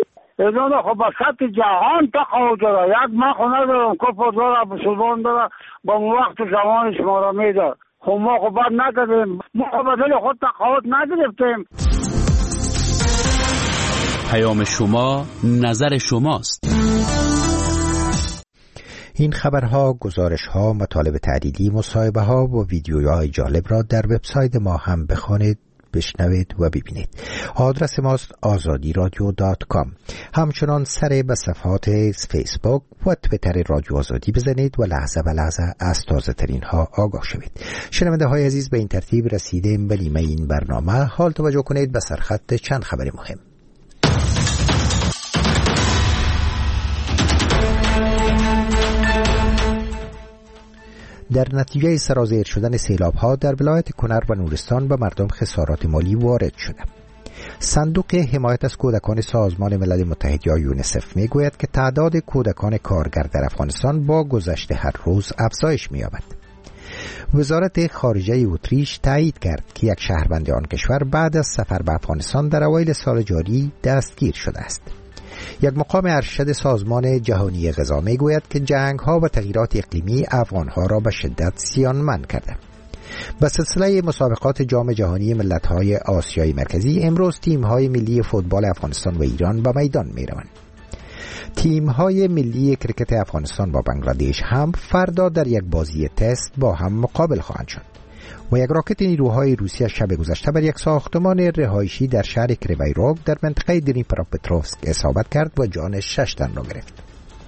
اینا خب به سطح جهان تقاعد داره. یک ما خونه دارم که پردار مسلمان داره با وقت زمان شما را میداد. خب ما خب بد نکردیم، ما خب بدل خود تقاعد نگرفتیم. پیام شما نظر شماست. این خبرها، گزارش‌ها، مطالب تحلیلی، مصاحبه‌ها و ویدیوهای جالب را در وبسایت ما هم بخوانید، بشنوید و ببینید. آدرس ماست آزادی رادیو دات کام. همچنان سر به صفحات فیسبوک و تویتر رادیو آزادی بزنید و لحظه به لحظه از تازه ترین ها آگاه شوید. شنونده های عزیز، به این ترتیب رسیدیم به نیمه این برنامه. حال توجه کنید به سرخط چند خبر مهم. در نتیجه سرازیر شدن سیلاب‌ها در ولایت کنر و نورستان به مردم خسارات مالی وارد شده. صندوق حمایت از کودکان سازمان ملل متحد یا یونیسف میگوید که تعداد کودکان کارگر در افغانستان با گذشت هر روز افزایش می‌یابد. وزارت خارجه اتریش تایید کرد که یک شهروند آن کشور بعد از سفر به افغانستان در اوایل سال جاری دستگیر شده است. یک مقام ارشد سازمان جهانی غذا میگوید که جنگ‌ها و تغییرات اقلیمی افغان‌ها را به شدت زیانمند کرده. به سلسله مسابقات جام جهانی ملت‌های آسیای مرکزی امروز تیم‌های ملی فوتبال افغانستان و ایران به میدان می‌روند. تیم‌های ملی کرکت افغانستان با بنگلادش هم فردا در یک بازی تست با هم مقابل خواهند شد. و یک راکت نیروهای روسیه شب گذشته بر یک ساختمان رهایشی در شهر کریوی در منطقه دنیپروپتروفسک اصابت کرد و جان شش تن را گرفت.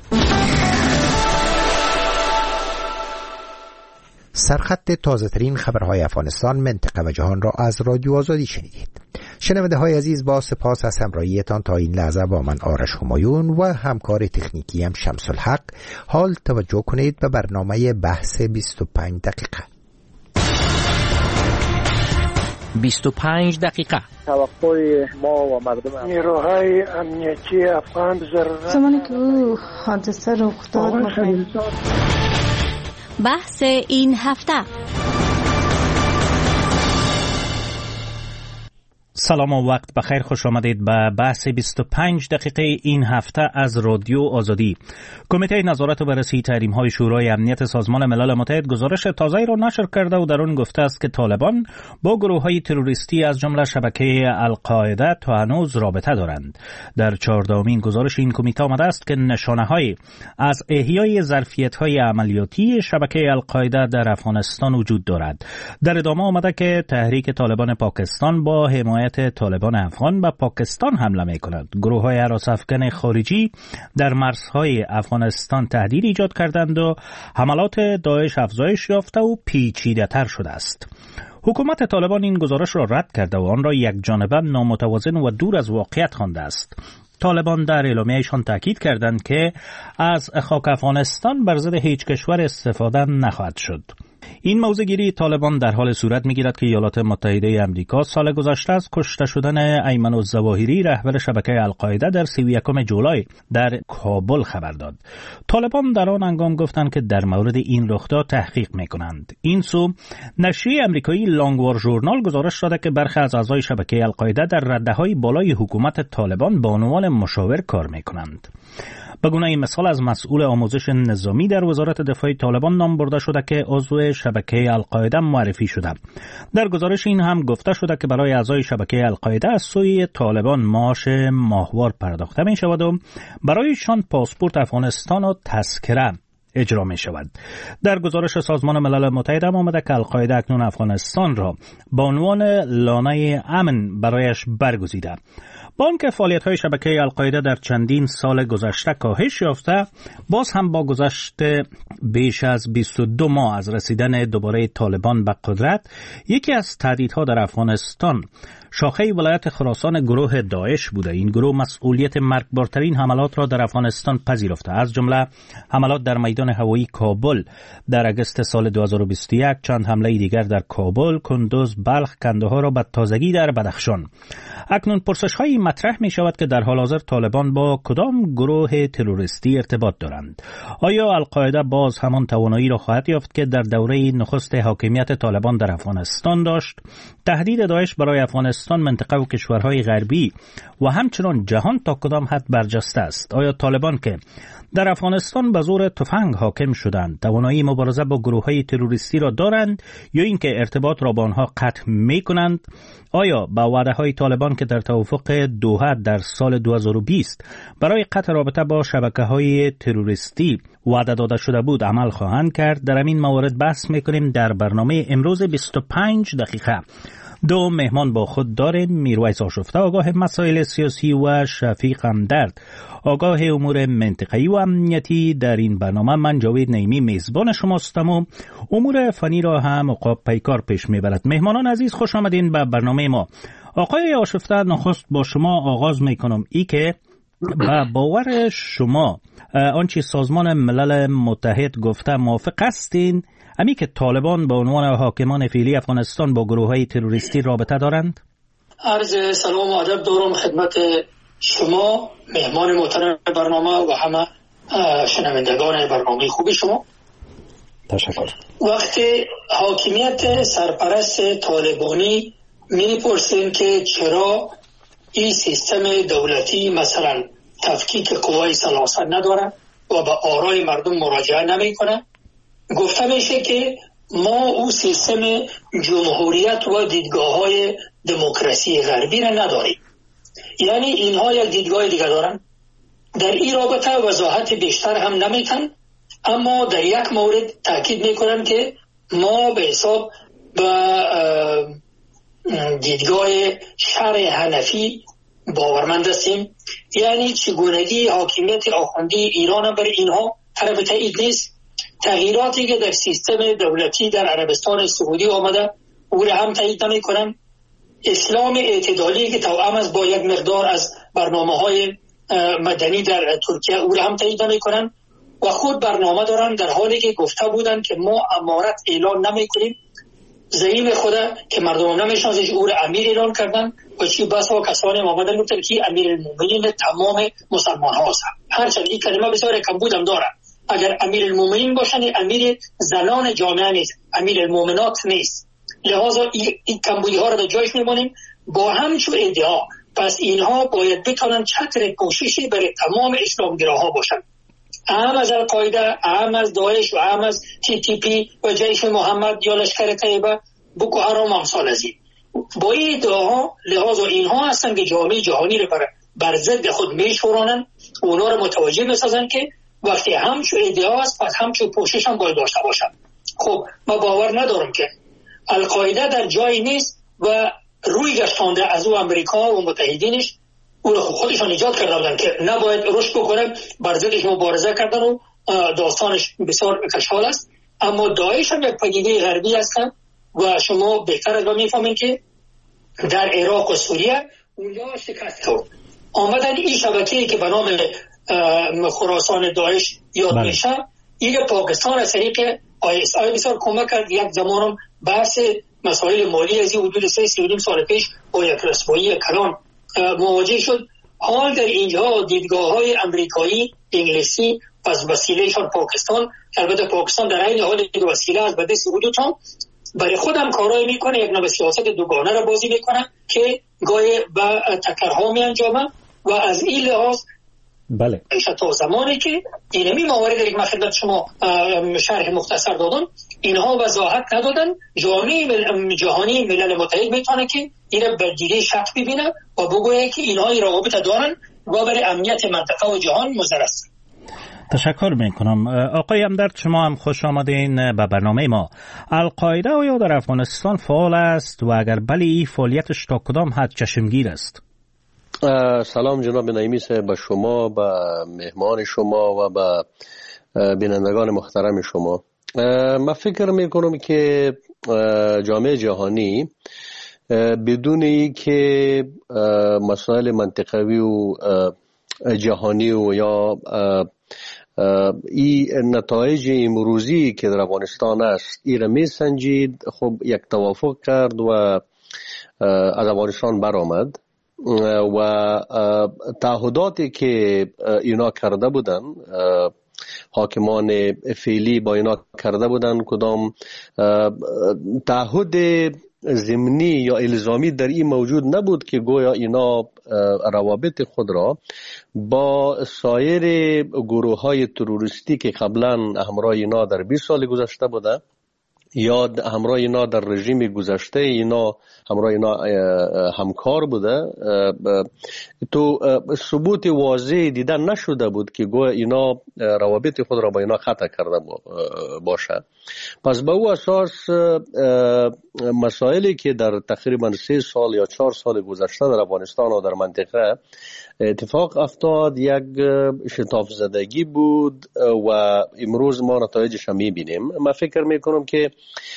سرخط تازه ترین خبرهای افغانستان، منطقه و جهان را از رادیو آزادی شنیدید. شنونده های عزیز، با سپاس از همراهیتان تا این لحظه با من آرش همایون و همکار تکنیکی هم شمس الحق. حال توجه کنید به برنامه بحث بیست و پنج دقیقه. بیست و پنج دقیقه. توقع ما و مردم نیروهای امنیتی افغان ضرورت زمانی که او حادثه رخ داد. بحث این هفته. سلام و وقت بخیر، خوش آمدید به بحث بیست و پنج دقیقه این هفته از رادیو آزادی. کمیته نظارت و بررسی تحریم‌های شورای امنیت سازمان ملل متحد گزارش تازه‌ای را نشر کرده و در آن گفته است که طالبان با گروه‌های تروریستی از جمله شبکه القاعده تا هنوز رابطه دارند. در چهاردهمین گزارش این کمیته آمده است که نشانه‌هایی از احیای ظرفیت‌های عملیاتی شبکه القاعده در افغانستان وجود دارد. در ادامه آمده که تحریک طالبان پاکستان با حمایت طالبان افغان به پاکستان حمله می کند. گروه های هراس افکن خارجی در مرزهای افغانستان تهدید ایجاد کردند و حملات داعش افزایش یافته و پیچیده تر شده است. حکومت طالبان این گزارش را رد کرده و آن را یک جانبه نامتوازن و دور از واقعیت خوانده است. طالبان در اعلامیه‌شان تاکید کردند که از خاک افغانستان بر ضد هیچ کشور استفاده نخواهد شد. این موضع‌گیری طالبان در حال صورت می‌گیرد که ایالات متحده آمریکا سال گذشته از کشته شدن ایمن الظواهری رهبر شبکه القاعده در سی و یکم جولای در کابل خبر داد. طالبان در آن هنگام گفتند که در مورد این رخداد تحقیق می‌کنند. این سو نشریه آمریکایی لانگوار ژورنال گزارش داده که برخی از اعضای شبکه القاعده در رده‌های بالای حکومت طالبان به عنوان مشاور کار می‌کنند. به گونه مثال از مسئول آموزش نظامی در وزارت دفاع طالبان نام برده شده که عضو شبکه القاعده معرفی شده. در گزارش این هم گفته شده که برای اعضای شبکه القاعده از سوی طالبان معاش ماهوار پرداخته می شود و برایشان پاسپورت افغانستان و تذکره اجرا می شود. در گزارش سازمان ملل متحد هم آمده که القاعده اکنون افغانستان را به عنوان لانه امن برایش برگزیده. با آنکه فعالیت‌های شبکه القاعده در چندین سال گذشته کاهش یافته، باز هم با گذشت بیش از بیست و دو ماه از رسیدن دوباره طالبان به قدرت، یکی از تهدیدها در افغانستان شاخه ولایت خراسان گروه داعش بوده. این گروه مسئولیت مرگبارترین حملات را در افغانستان پذیرفته، از جمله حملات در میدان هوایی کابل در اگست سال دو هزار و بیست و یک، چند حمله دیگر در کابل، کندوز، بلخ، کندهار و به تازگی در بدخشان. اکنون پرسش‌هایی مطرح می شود که در حال حاضر طالبان با کدام گروه تروریستی ارتباط دارند؟ آیا القاعده باز همان توانایی را خواهد یافت که در دوره نخست حاکمیت طالبان در افغانستان داشت؟ تهدید داعش برای افغانستان افغانستان، منطقه و کشورهای غربی و همچنان جهان تا کدام حد برجسته است؟ آیا طالبان که در افغانستان به زور تفنگ حاکم شدند توانایی مبارزه با گروه‌های تروریستی را دارند یا اینکه ارتباط را با آنها قطع می‌کنند؟ آیا با وعده‌های طالبان که در توافق دوحه در سال دو هزار و بیست برای قطع رابطه با شبکه‌های تروریستی وعده داده شده بود عمل خواهند کرد؟ در این موارد بحث می‌کنیم در برنامه امروز بیست و پنج دقیقه. دو مهمان با خود داریم: میرویس آشفته، آگاه مسائل سیاسی، و شفیق همدرد، آگاه امور منطقه‌ای و امنیتی. در این برنامه من جاوید نعیمی میزبان شماستم و امور فنی را هم عقاب پیکار پیش میبرد. مهمانان عزیز، خوش آمدین به برنامه ما. آقای آشفته، نخست با شما آغاز میکنم. ای که با باور شما آنچه سازمان ملل متحد گفته موافق هستین امی که طالبان به عنوان حاکمان فعلی افغانستان با گروه‌های تروریستی رابطه دارند؟ عرض سلام و ادب دارم خدمت شما مهمان محترم برنامه و همه شنوندگان برنامه خوبی شما. تشکر. وقتی حاکمیت سرپرست طالبانی می‌پرسیم که چرا این سیستم دولتی مثلا تفکیک قوای سلاسل نداره و به آرای مردم مراجعه نمی‌کنه، گفته میشه که ما او سیستم جمهوریت و دیدگاه‌های دموکراسی غربی را نداریم. یعنی اینها یک دیدگاه دیگه دارن. در این رابطه وضاحت بیشتر هم نمیتن، اما در یک مورد تاکید میکنن که ما به حساب به دیدگاه شرع حنفی باورمند هستیم. یعنی چگونگی حاکمیت آخوندی ایران بر اینها طرف تایید نیست. تغییراتی که در سیستم دولتی در عربستان سعودی آمده او را هم تایید نمی‌کنن. اسلام اعتدالی که توأم است با یک مقدار از برنامه‌های مدنی در ترکیه او را هم تایید نمی‌کنن و خود برنامه دارن، در حالی که گفته بودن که ما امارت اعلان نمی‌کنیم. زعیم خدا که مردم نمی‌شناسند او را امیر اعلان کردن و چی بسا کسانی آمدن گفتن که امیر المومنین تمام مسلمان هاست. هرچند این کلمه بسیار کمبود هم داره. اگر امیر المومنین باشن امیر زنان جامعه نیست، امیر المومنات نیست. لحاظا این کمبودی ها را در جایش میمونیم با همچون ادعا. پس اینها باید بتونن چتر کوششی برای تمام اسلامگراها باشن، اهم از القاعده، اهم از داعش و اهم از تی تی پی و جیش محمد یا لشکر طیبه، بوکو حرام امثال از این. با این ادعاها لحاظا اینها هستن که جامعه جهانی را بر, بر ضد خود میشورانن، اونا را متوجه بسازن که وقتی همچون ادعا است پس همچون پوشش هم باید داشته باشن. خب ما باور ندارم که القاعده در جایی نیست و روی گشتانده از او امریکا و متحدینش او را خودشان ایجاد کرده بودن که نباید رشد بکنن، بر ضدش مبارزه کردن و داستانش بسیار کشحال است. اما داعش هم یک پدیده غربی هستن و شما بهتر از ما میفهمین که در عراق و سوریه اونجا شکست خورد. آمدن این شبکه‌ای که به نام خراسان داعش یاد بله. میشه، این پاکستان از طریق آی اس آی بسیار کمک کرد. یک زمانم بحث مسائل مالی از این حدود سه سه سال پیش با یک رسوایی کلان مواجه شد. حال در اینجا دیدگاه های امریکایی، انگلیسی پس وسیلهشان پاکستان، البته پاکستان در این حال دو وسیله از بده سعودی تا برای خودم کارایی میکنه، یک نوع سیاست دوگانه را بازی میکنه که گاهی به تکرها می انجامه و از این لحاظ بله تا زمانی که اینمی مواردی که من خدمت شما شرح مختصر دادم اینها وضاحت ندادن، جامعه جهانی ملل متحد میتونه که این به دیده شک ببینه و بگویه که اینها روابط دارن و برای امنیت منطقه و جهان مضر است. تشکر میکنم. آقای همدرد، شما هم خوش آمدین به برنامه ما. القاعده آیا در افغانستان فعال است و اگر بله این فعالیتش تا کدام حد چشمگیر است؟ سلام جناب نعیمی صاحب، به شما، به مهمان شما و به بینندگان محترم شما. من فکر میکنم که جامعه جهانی بدون ای که مسائل منطقوی و جهانی و یا این نتایج امروزی که در افغانستان است ای را می سنجید، خب یک توافق کرد و از افغانستان برآمد و تعهداتی که اینا کرده بودن، حاکمان فعلی با اینا کرده بودن، کدام تعهد ضمنی یا الزامی در این موجود نبود که گویا اینا روابط خود را با سایر گروه های تروریستی که قبلا همراه اینا در بیست سال گذشته بوده یا همراه اینا در رژیم گذشته اینا همراه اینا همکار بوده، تو ثبوت واضح دیدن نشده بود که گویا اینا روابط خود را با اینا قطع کرده باشه. پس به او اساس مسائلی که در تقریبا سه سال یا چهار سال گذشته در افغانستان و در منطقه اتفاق افتاد یک شتاف زدگی بود و امروز ما نتایجش هم میبینیم. من فکر میکنم که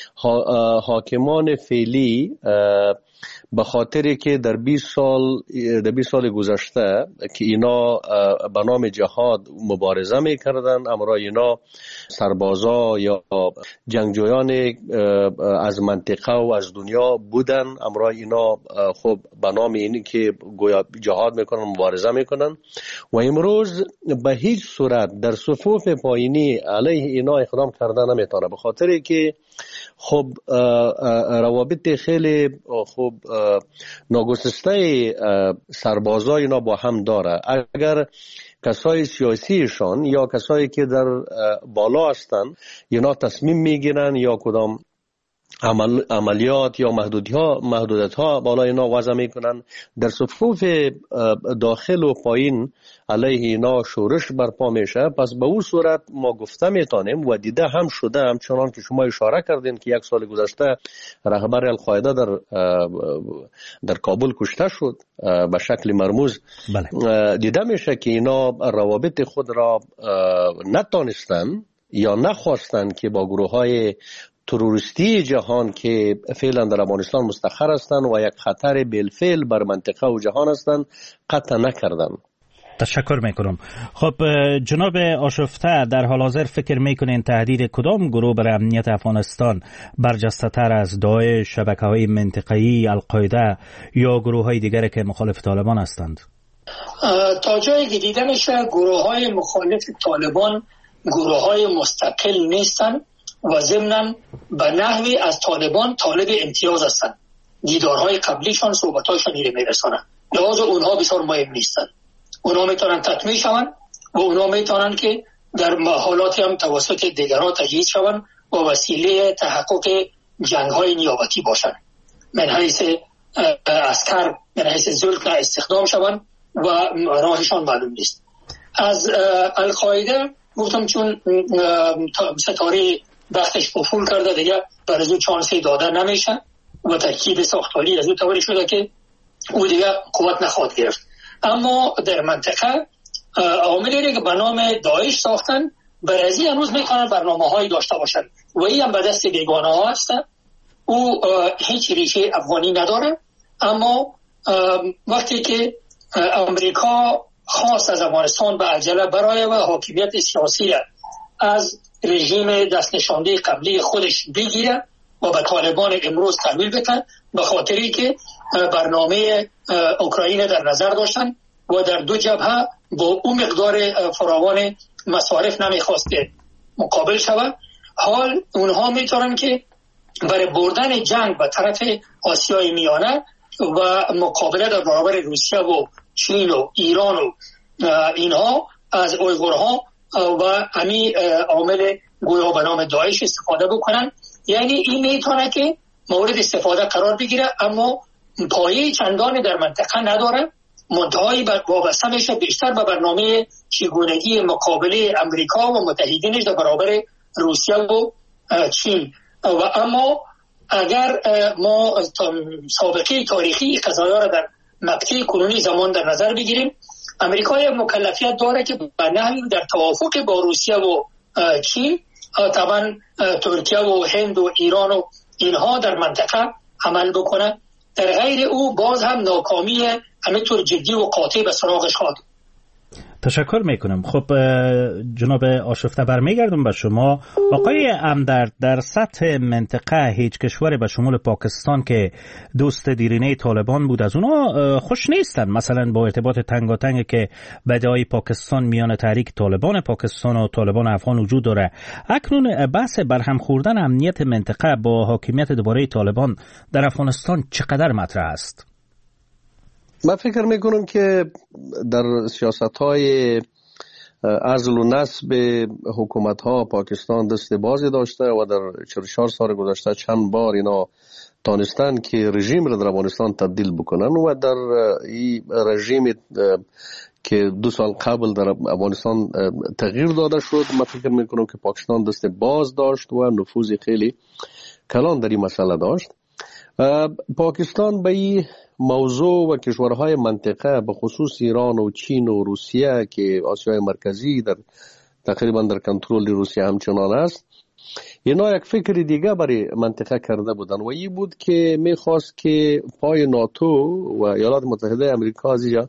حاکمان فعلی به خاطری که در بیست سال در بیست سال گذشته که اینا به نام جهاد مبارزه میکردن، امرا اینا سربازا یا جنگجویان از منطقه و از دنیا بودن، امرا اینا خب به نام اینی که گویا جهاد میکنن مبارزه میکنن و امروز به هیچ صورت در صفوف پایینی علیه اینا اقدام کردن نمیتونه، به خاطری که خب روابط خیلی خب ناگسسته سربازای اینا با هم داره. اگر کسای سیاسیشان یا کسایی که در بالا هستن اینا تصمیم میگیرن یا کدام عمل، عملیات یا محدودیت محدودیت ها بالا اینا وضع میکنن، در صفوف داخل و پایین علیه اینا شورش برپا میشه. پس به اون صورت ما گفته میتونیم و دیده هم شده، همچنان که شما اشاره کردین که یک سال گذشته رهبر القاعده در در کابل کشته شد به شکل مرموز. بله. دیده میشه که اینا روابط خود را نتانستن یا نخواستن که با گروه های تروریستی جهان که فعلا در افغانستان مستقر هستند و یک خطر بالفعل بر منطقه و جهان هستند قطع نکردن. تشکر میکنم. خب جناب آشفته، در حال حاضر فکر میکنین تهدید کدام گروه بر امنیت افغانستان برجسته تر از داعش، شبکه های منطقه‌ای، القاعده یا گروه های دیگر که مخالف طالبان هستند؟ تا جایی که دیده میشه گروه های مخالف طالبان گروه های مستقل نیستن و ضمناً به نحوی از طالبان طالب امتیاز هستند. دیدارهای قبلیشان صحبتاشان ایره میرسانند، لحاظا اونها بسیار مهم نیستند. اونها میتونن تطمیع شوند و اونها میتونن که در حالاتی هم توسط دیگران تجهیز شوند و وسیله تحقق جنگ‌های نیابتی باشند. من حیث عسکر من حیث زلق استخدام شوند و راهشان معلوم نیست. از القاعده گفتم چون ستاره وقتش افول کرده دیگه بر از او چانسی داده نمیشه و ترکیب ساختاری از او طوری شده که او دیگه قوت نخواهد گرفت. اما در منطقه عاملی که به نام داعش ساختن برازی هنوز میکنن برنامه هایی داشته باشن و این هم به دست بیگانه ها هستن. او هیچ ریشه افغانی نداره، اما وقتی که امریکا خواست از افغانستان به عجله برای و حاکمیت سیاسی از رژیم دست نشانده قبلی خودش بگیره و به طالبان امروز تحویل بده، به خاطری که برنامه اوکراین در نظر داشتن و در دو جبهه با اون مقدار فراوان مصارف نمیخواسته مقابل شود. حال اونها میتونن که برای بردن جنگ به طرف آسیای میانه و مقابله در برابر روسیه و چین و ایران و اینها از اویغورها و همین عامل گویا به نام داعش استفاده بکنن. یعنی این میتونه که مورد استفاده قرار بگیره، اما پایه چندان در منطقه نداره. منتهایی وابسته میشه بیشتر به برنامه چگونگی مقابله امریکا و متحدینش در برابر روسیه و چین. و اما اگر ما سابقه تاریخی قضایا را در مقطع کنونی زمان در نظر بگیریم، امریکا یک مکلفیت داره که به نحوی در توافق با روسیه و چین، طبعا ترکیه و هند و ایران و اینها در منطقه عمل بکنه. در غیر او باز هم ناکامی همینطور جدی و قاطع به سراغش خواهد. تشکر میکنم. خب جناب آشفته برمیگردم به شما. آقای امدرد، در سطح منطقه هیچ کشور به شمول پاکستان که دوست دیرینه طالبان بود از اونا خوش نیستن، مثلا با ارتباط تنگاتنگ که بدای پاکستان میان تحریک طالبان پاکستان و طالبان افغان وجود داره. اکنون بحث برهم خوردن امنیت منطقه با حاکمیت دوباره طالبان در افغانستان چقدر مطرح است؟ من فکر میکنم که در سیاست های عزل و نصب حکومت ها پاکستان دست بازی داشته و در چهل و چهار سال گذشته چند بار اینا تانستن که رژیم را در افغانستان تبدیل بکنن و در این رژیم که دو سال قبل در افغانستان تغییر داده شد، من فکر میکنم که پاکستان دست باز داشت و نفوذ خیلی کلان در این مسئله داشت. پاکستان به این موضوع و کشورهای منطقه به خصوص ایران و چین و روسیه که آسیای مرکزی در تقریبا در کنترل روسیه همچنان است، اینا یک فکر دیگه برای منطقه کرده بودن و این بود که میخواست که پای ناتو و ایالات متحده امریکا از اینجا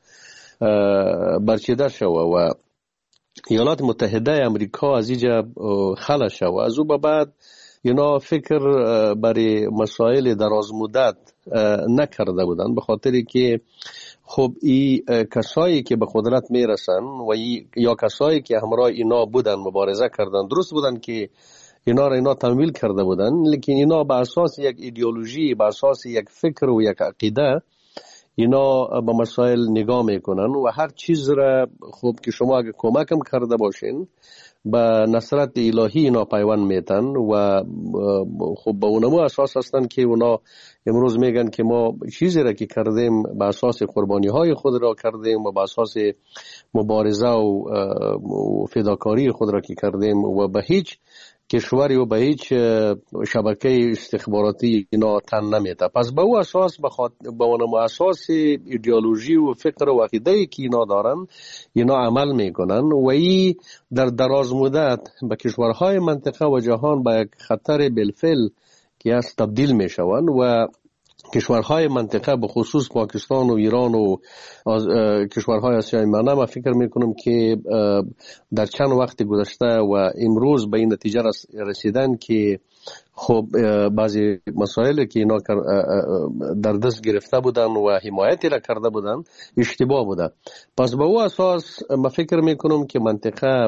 برچیده شوه و ایالات متحده امریکا از اینجا خلا شوه. از او به بعد اینا فکر برای مسائل دراز مدت نکرده بودن، به خاطری که خب این کسایی که به قدرت میرسن و یا کسایی که همراه اینا بودن مبارزه کردن، درست بودن که اینا را اینا تمویل کرده بودن، لیکن اینا به اساس یک ایدئولوژی، به اساس یک فکر و یک عقیده اینا به مسائل نگاه میکنن و هر چیز را خب که شما اگه کمکم کرده باشین به نصرت الهی اینا پیوند میتن و خب به اونمو اساس هستن که اونا امروز میگن که ما چیزی را که کردیم به اساس قربانی های خود را کردیم و به اساس مبارزه و فداکاری خود را که کردیم و به هیچ کشوری و به هیچ شبکه استخباراتی اینا تن نمیده. پس به او اساس به اونم اساس ایدئولوژی و فکر و عقیده‌ای که اینا دارن اینا عمل میکنن و این در دراز مدت به کشورهای منطقه و جهان به یک خطر بالفعل که از تبدیل میشوند و کشورهای منطقه به خصوص پاکستان و ایران و کشورهای آسیای منطقه من فکر میکنم که در چند وقت گذشته و امروز به این نتیجه رسیدن که خب بعضی مسائلی که اینا در دست گرفته بودن و حمایتی را کرده بودن اشتباه بوده. پس به او اساس من فکر میکنم که منطقه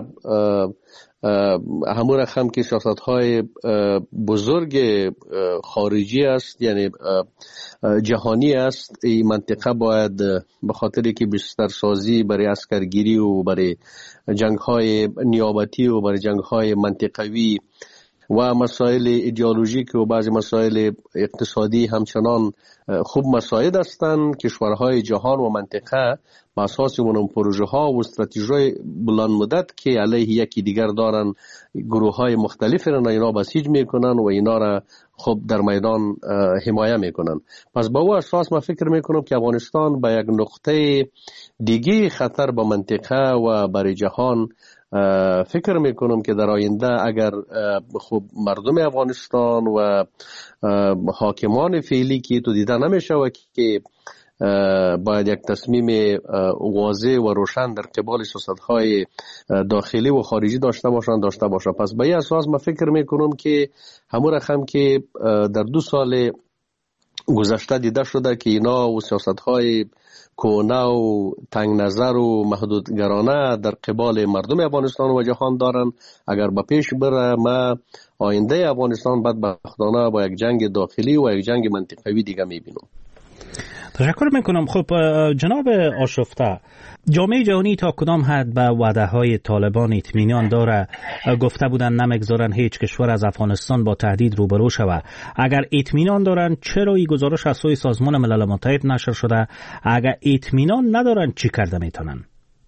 همون رقم که سیاست های بزرگ خارجی است، یعنی جهانی است، این منطقه باید به خاطری که بسترسازی برای عسکرگیری و برای جنگ های نیابتی و برای جنگ های منطقوی و مسائل ایدئولوژیک و بعضی مسائل اقتصادی همچنان خوب مساعد هستند. کشورهای جهان و منطقه به اساس اون پروژه ها و استراتژی بلند مدت که علیه یکی دیگر دارن، گروه های مختلف را اینا بسیج میکنن و اینا را خب در میدان حمایه میکنن. پس با او اساس من فکر میکنم که افغانستان به یک نقطه دیگه خطر به منطقه و برای جهان فکر میکنم که در آینده اگر خب مردم افغانستان و حاکمان فعلی که تو دیده نمیشه و که باید یک تصمیم واضح و روشن در قبال سیاست‌های داخلی و خارجی داشته باشند داشته باشه. پس به این اساس من فکر میکنم که همون رقم که در دو سال گذشته دیده شده که اینا و سیاست‌های کونه و تنگ نظر و محدودگرانه در قبال مردم افغانستان و جهان دارن، اگر به پیش بره ما آینده افغانستان بدبختانه با یک جنگ داخلی و یک جنگ منطقوی دیگه میبینم. تشکر میکنم. خب جناب آشفته، جامعه جهانی تا کدام حد به وعده های طالبان اطمینان داره؟ گفته بودن نمیگذارن هیچ کشور از افغانستان با تهدید روبرو شود. اگر اطمینان دارن چرا این گزارش از سوی سازمان ملل متحد نشر شده؟ اگر اطمینان ندارن چی کرده میتونن؟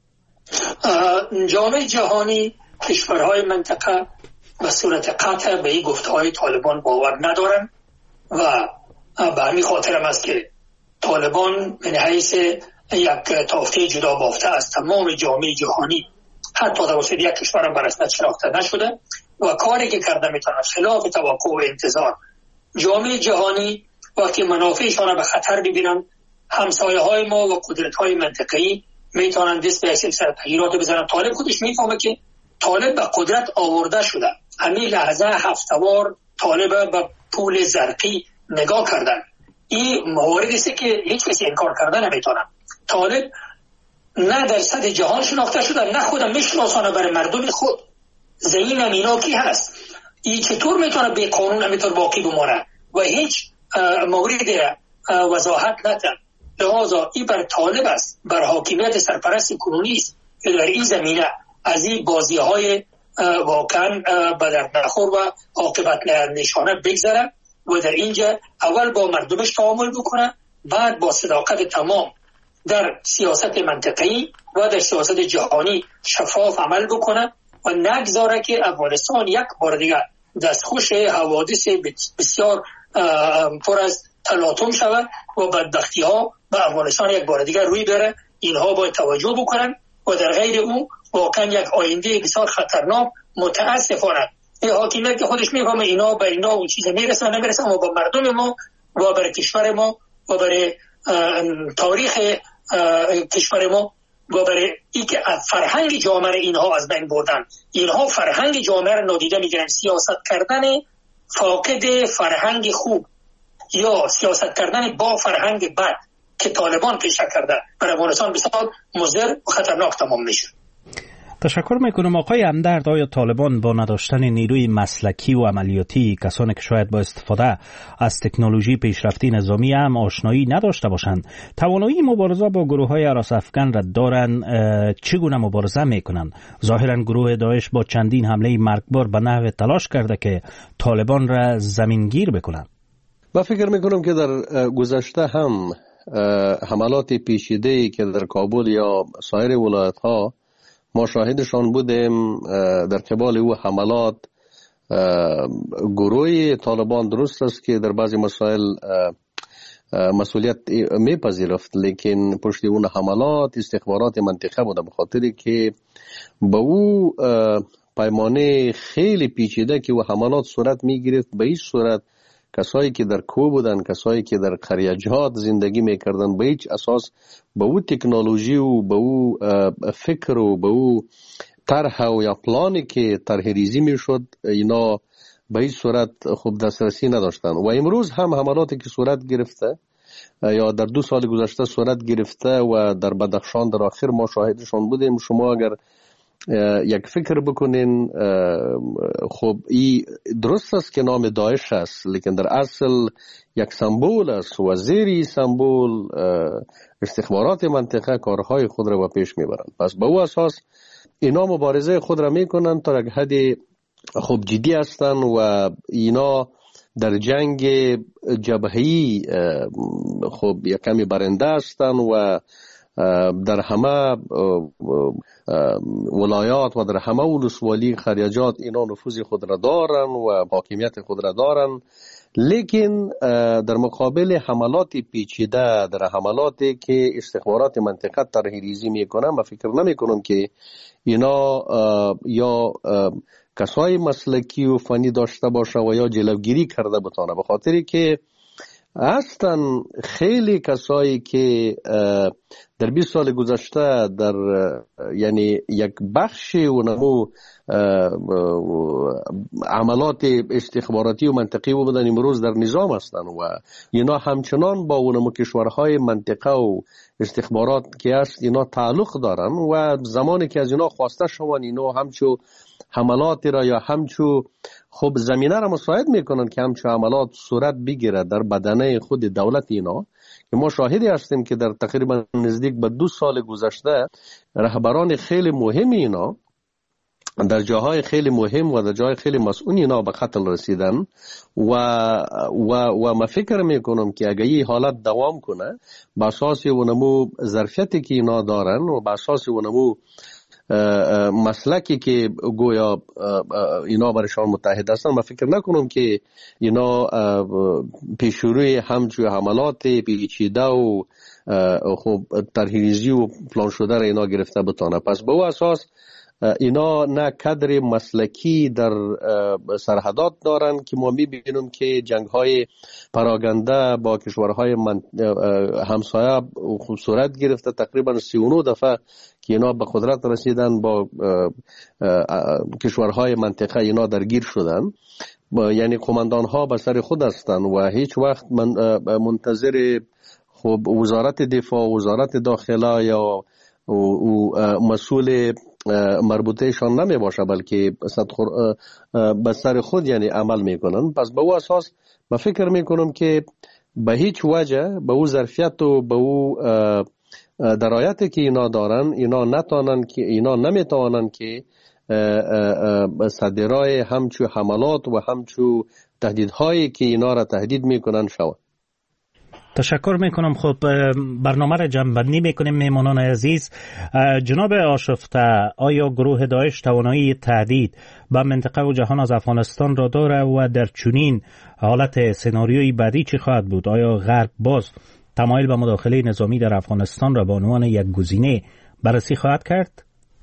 جامعه جهانی کشورهای منطقه به صورت قطع به این گفته‌های طالبان باور ندارن و به همین خاطر هم است که طالبان من حیث یک تافته جدا بافته از تمام جامعه جهانی حتی توسط یک کشور هم برسنت شناخته نشده و کاری که کرده میتونه خلاف توقع و انتظار. جامعه جهانی وقتی منافعشان به خطر ببینن، همسایه های ما و قدرت های منطقه‌ای میتونن دست به سر تغییرات بزنن. طالب خودش میفهمه که طالب به قدرت آورده شده. همین لحظه هفتوار طالب به پول زرقی نگاه کردن. این مواردی است که هیچ کسی انکار کردن نمیتونه. طالب نه در سطح جهان شناخته شده، نه خودم میشناسانه برای مردم خود. زمین اینا کی هست؟ این چطور میتونه به قانون همینطور باقی بمانه و هیچ مورد وضاحت نده. لحاظا این بر طالب است، بر حاکمیت سرپرست کنونی است که در این زمینه از این بازی های واقعا به درد نخور و عاقبت نشانه بگذره و در اینجا اول با مردمش تعامل بکنه، بعد با صداقت تمام در سیاست منطقه‌ای و در سیاست جهانی شفاف عمل بکنه و نگذاره که افغانستان یک بار دیگر دستخوش حوادث بسیار پر از تلاطم شود و بدبختی ها به افغانستان یک بار دیگر روی بره. اینها باید توجه بکنن و در غیر او واقعا یک آینده بسیار خطرناک متاسفانه این حاکمیت که خودش میفهمه اینا به اینا اون چیز میرسن نمیرسن و با مردم ما و برای کشور ما و برای تاریخ کشور ما و برای ای که فرهنگ جامعه اینها از بین بردن. اینها فرهنگ جامعه را نادیده میگیرن. سیاست کردن فاقد فرهنگ خوب یا سیاست کردن با فرهنگ بد که طالبان پیشه کرده برای افغانستان بسیار مضر و خطرناک تمام میشه. تشکر میکنم آقای همدرد. آیا طالبان با نداشتن نیروی مسلکی و عملیاتی، کسانی که شاید با استفاده از تکنولوژی پیشرفتی نظامی هم آشنایی نداشته باشند، توانایی مبارزه با گروه های هراس افکن را دارند؟ چگونه مبارزه میکنند؟ ظاهرا گروه داعش با چندین حمله مرگبار به نحو تلاش کرده که طالبان را زمینگیر بکنند. من فکر میکنم که در گذشته هم حملات پیچیده‌ای که در کابل یا سایر ولایت ها ما شاهدشان بودیم، در قبال او حملات گروه طالبان درست است که در بعضی مسائل مسئولیت میپذیرفت، لیکن پشت اون حملات استخبارات منطقه بوده، به خاطری که با او پیمانه خیلی پیچیده که او حملات صورت میگرفت. به این صورت کسایی که در کوه بودن، کسایی که در قریه‌جات زندگی میکردن، به هیچ اساس به او تکنولوژی و به او فکر و به او طرح و یا پلانی که طرح ریزی میشد اینا به این صورت خوب دسترسی نداشتن. و امروز هم حملاتی که صورت گرفته یا در دو سال گذشته صورت گرفته و در بدخشان در آخر ما شاهدشان بودیم. شما اگر یک فکر بکنین، خب این درست است که نام داعش است، لیکن در اصل یک سمبول است و زیر سمبول استخبارات منطقه کارهای خود را به پیش میبرند. پس به او اساس اینا مبارزه خود را میکنند تا یک حد خوب جدی هستند و اینا در جنگ جبهه‌ای خب یک کمی برنده هستند و در همه ولایات و در همه ولسوالی خریجات اینا نفوذ خود را دارن و حاکمیت خود را دارن. لیکن در مقابل حملات پیچیده، در حملاتی که استخبارات منطقه طرح ریزی میکنن، من فکر نمی کنم که اینا یا کسای مسلکی و فنی داشته باشه و یا جلوگیری کرده بتانه، به خاطری که هستن خیلی کسایی که در بیست سال گذشته در یعنی یک بخش و نمو عملات استخباراتی و منطقی و بودن امروز در نظام هستن و اینا همچنان با اونمو کشورهای منطقه و استخبارات که هست اینا تعلق دارن و زمانی که از اینا خواسته شوند اینا همچو حملات را یا همچو خب زمینه را مساعد میکنن که همچو حملات صورت بگیره در بدنه خود دولت اینا. که ما شاهدی هستیم که در تقریبا نزدیک به دو سال گذشته رهبران خیلی مهم اینا در جاهای خیلی مهم و در جاهای خیلی مسئول اینا به قتل رسیدن و و و ما فکر میکنم که اگه این حالت دوام کنه به اساس اونمو ظرفیتی که اینا دارن و به اساس اونمو مسلکی که گویا اینا برشان متحد هستن، من فکر نکنم که اینا پیشروی همچون حملات پیچیده و خب ترهیزی و پلان شده را اینا گرفته بتانه. پس به او اساس اینا نه کادر مسلکی در سرحدات دارن که ما میبینیم که جنگ های پراگنده با کشورهای همسایه خوب صورت گرفته. تقریبا سی و نه دفعه که اینا به قدرت رسیدن با کشورهای منطقه اینا درگیر شدن. یعنی قماندان ها به سر خود هستند و هیچ وقت من منتظر خب وزارت دفاع، وزارت داخله یا مسئول مربوطهشان نمی باشه، بلکه به سر خود یعنی عمل میکنن. پس به او اساس من فکر میکنم که به هیچ وجه به او ظرفیت و به او درایتی که اینا دارن اینا نتانن که اینا نمیتوانن که صدرای همچو حملات و همچو تهدیدهایی که اینا را تهدید میکنن شود. تشکر میکنم. خب برنامه را جمع‌بندی میکنیم. میمانان عزیز، جناب آشفته، آیا گروه داعش توانایی تهدید به منطقه و جهان از افغانستان را داره و در چنین حالت سناریوی بعدی چی خواهد بود؟ آیا غرب باز تمایل به مداخله نظامی در افغانستان را به عنوان یک گزینه بررسی خواهد کرد؟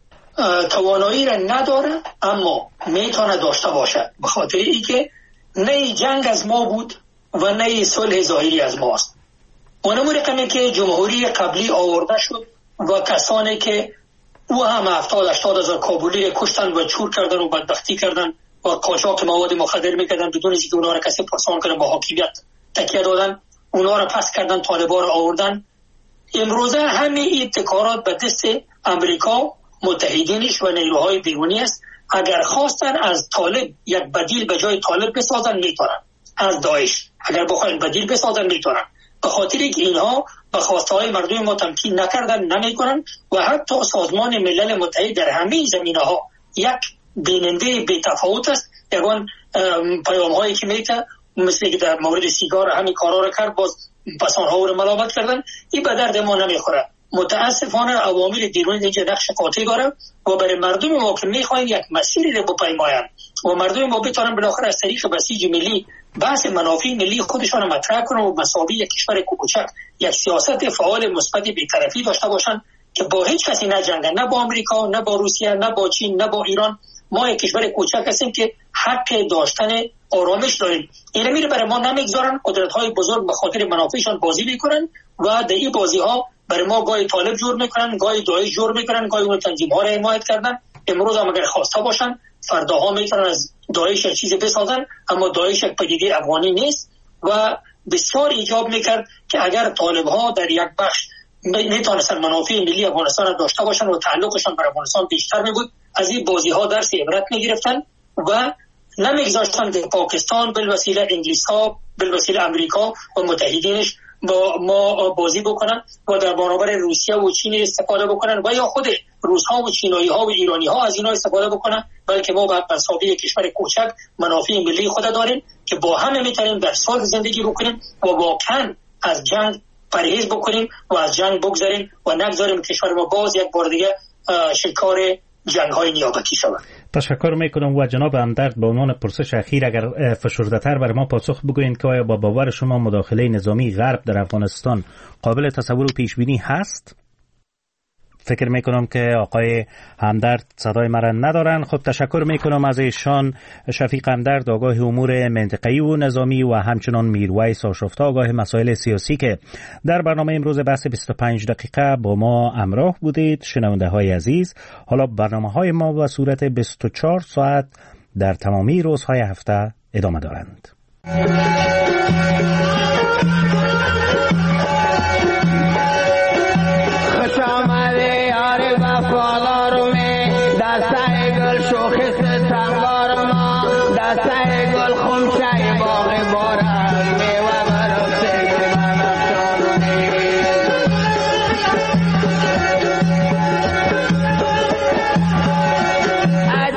توانایی را نداره اما میتونه داشته باشه، به خاطر اینکه نه جنگ از ما بود و نه صلح ظاهری از ماست. اونم رقمی که جمهوری قبلی آورده شد و کسانی که او هم هفتاد هشتاد هزار کابلی کشتن و چور کردن و بدبختی کردن و قاچاق مواد مخدر میکردن بدون اینکه اونا را کسی پرسان کنه، با حاکمیت تکیه دادن، اونا را پس کردن، طالبان را آوردن. امروزه همین ابتکارات به دست امریکا، متحدینش و نیروهای بیرونی است. اگر خواستن از طالب یک بدیل به جای طالب بسازن میتونن، از داعش اگر بخواین بدیل بسازن میتونن، به خاطری که اینها به خواستهای مردم ما تمکین نکردن، نمیکنن و حتی سازمان ملل متحد در همه زمینه ها یک بیننده بی تفاوت است. یگان پیام هایی که میته مثل که در مورد سیگار همین کارا را کرد، باز پسان ها رو ملامت کردن، این به درد ما نمیخوره. متاسفانه عوامل بیرونی اینجا نقش قاطع داره و برای مردم ما که میخواین یک مسیری رو بپیماین و مردم ما بتونن بالاخره از طریق بسیج ملی بحث منافع ملی خودشان مطرح کنن و مساوی یک کشور کوچک یک سیاست فعال مثبت بی‌طرفی داشته باشن که با هیچ کسی نجنگن، نه با آمریکا، نه با روسیه، نه با چین، نه با ایران. ما یک کشور کوچک هستیم که حق داشتن آرامش داریم. اینا میره برای ما نمیگذارن، قدرت‌های بزرگ به خاطر منافعشان بازی میکنن و در این بازی‌ها برای ما گاهی طالب جور میکنن، گاهی داعش جور میکنن، گاهی اون تنظیم‌ها را حمایت کردن. امروز هم اگر خواسته باشن فرداها میتونن از داعش یک چیزی بسازن، اما داعش یک پدیده افغانی نیست و بسیار ایجاب میکرد که اگر طالب‌ها در یک بخش میتونستن منافع ملی افغانستان داشته باشن و تعلقشان بر افغانستان بیشتر میبود، از این بازی‌ها درس عبرت میگرفتن و نمیگذاشتن که پاکستان بالوسیله انگلیس‌ها، بالوسیله امریکا و متحدینش با ما بازی بکنن و در برابر روسیه و چین استفاده بکنن و یا خود روس‌ها و چینایی‌ها و ایرانی‌ها از اینا استفاده بکنن، بلکه ما به مسابقه کشور کوچک منافع ملی خود داریم که با هم میتونیم در صلح زندگی بکنیم و واقعا از جنگ پرهیز بکنیم و از جنگ بگذاریم و نگذاریم کشور ما باز یک بار دیگه شکار جنگ‌های نیابتی شود. تشکر میکنم. و جناب همدرد به عنوان پرسش اخیر اگر فشرده‌تر برای ما پاسخ بگوین که آیا با باور شما مداخله نظامی غرب در افغانستان قابل تصور و پیش بینی هست؟ فکر میکنم که آقای همدرد صدای مرا ندارن. خب تشکر میکنم از ایشان. شفیق همدرد، آگاه امور منطقه‌ای و نظامی، و همچنان میرویس آشفته، آگاه مسائل سیاسی، که در برنامه امروز بحث بیست و پنج دقیقه با ما همراه بودید. شنونده های عزیز، حالا برنامه های ما به صورت بیست و چهار ساعت در تمامی روزهای هفته ادامه دارند.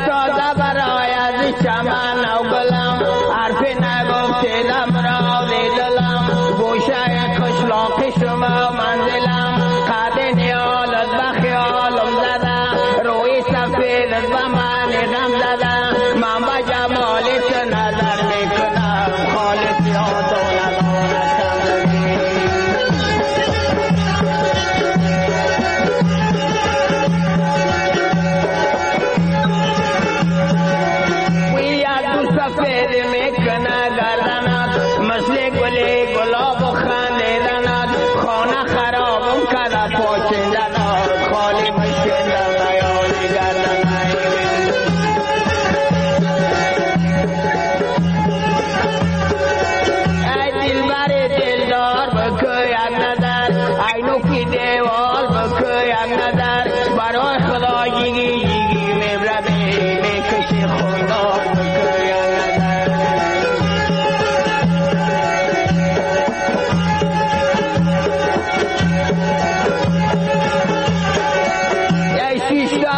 چمن و گلم حرف نگفته دم را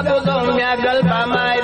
بودم یک گل به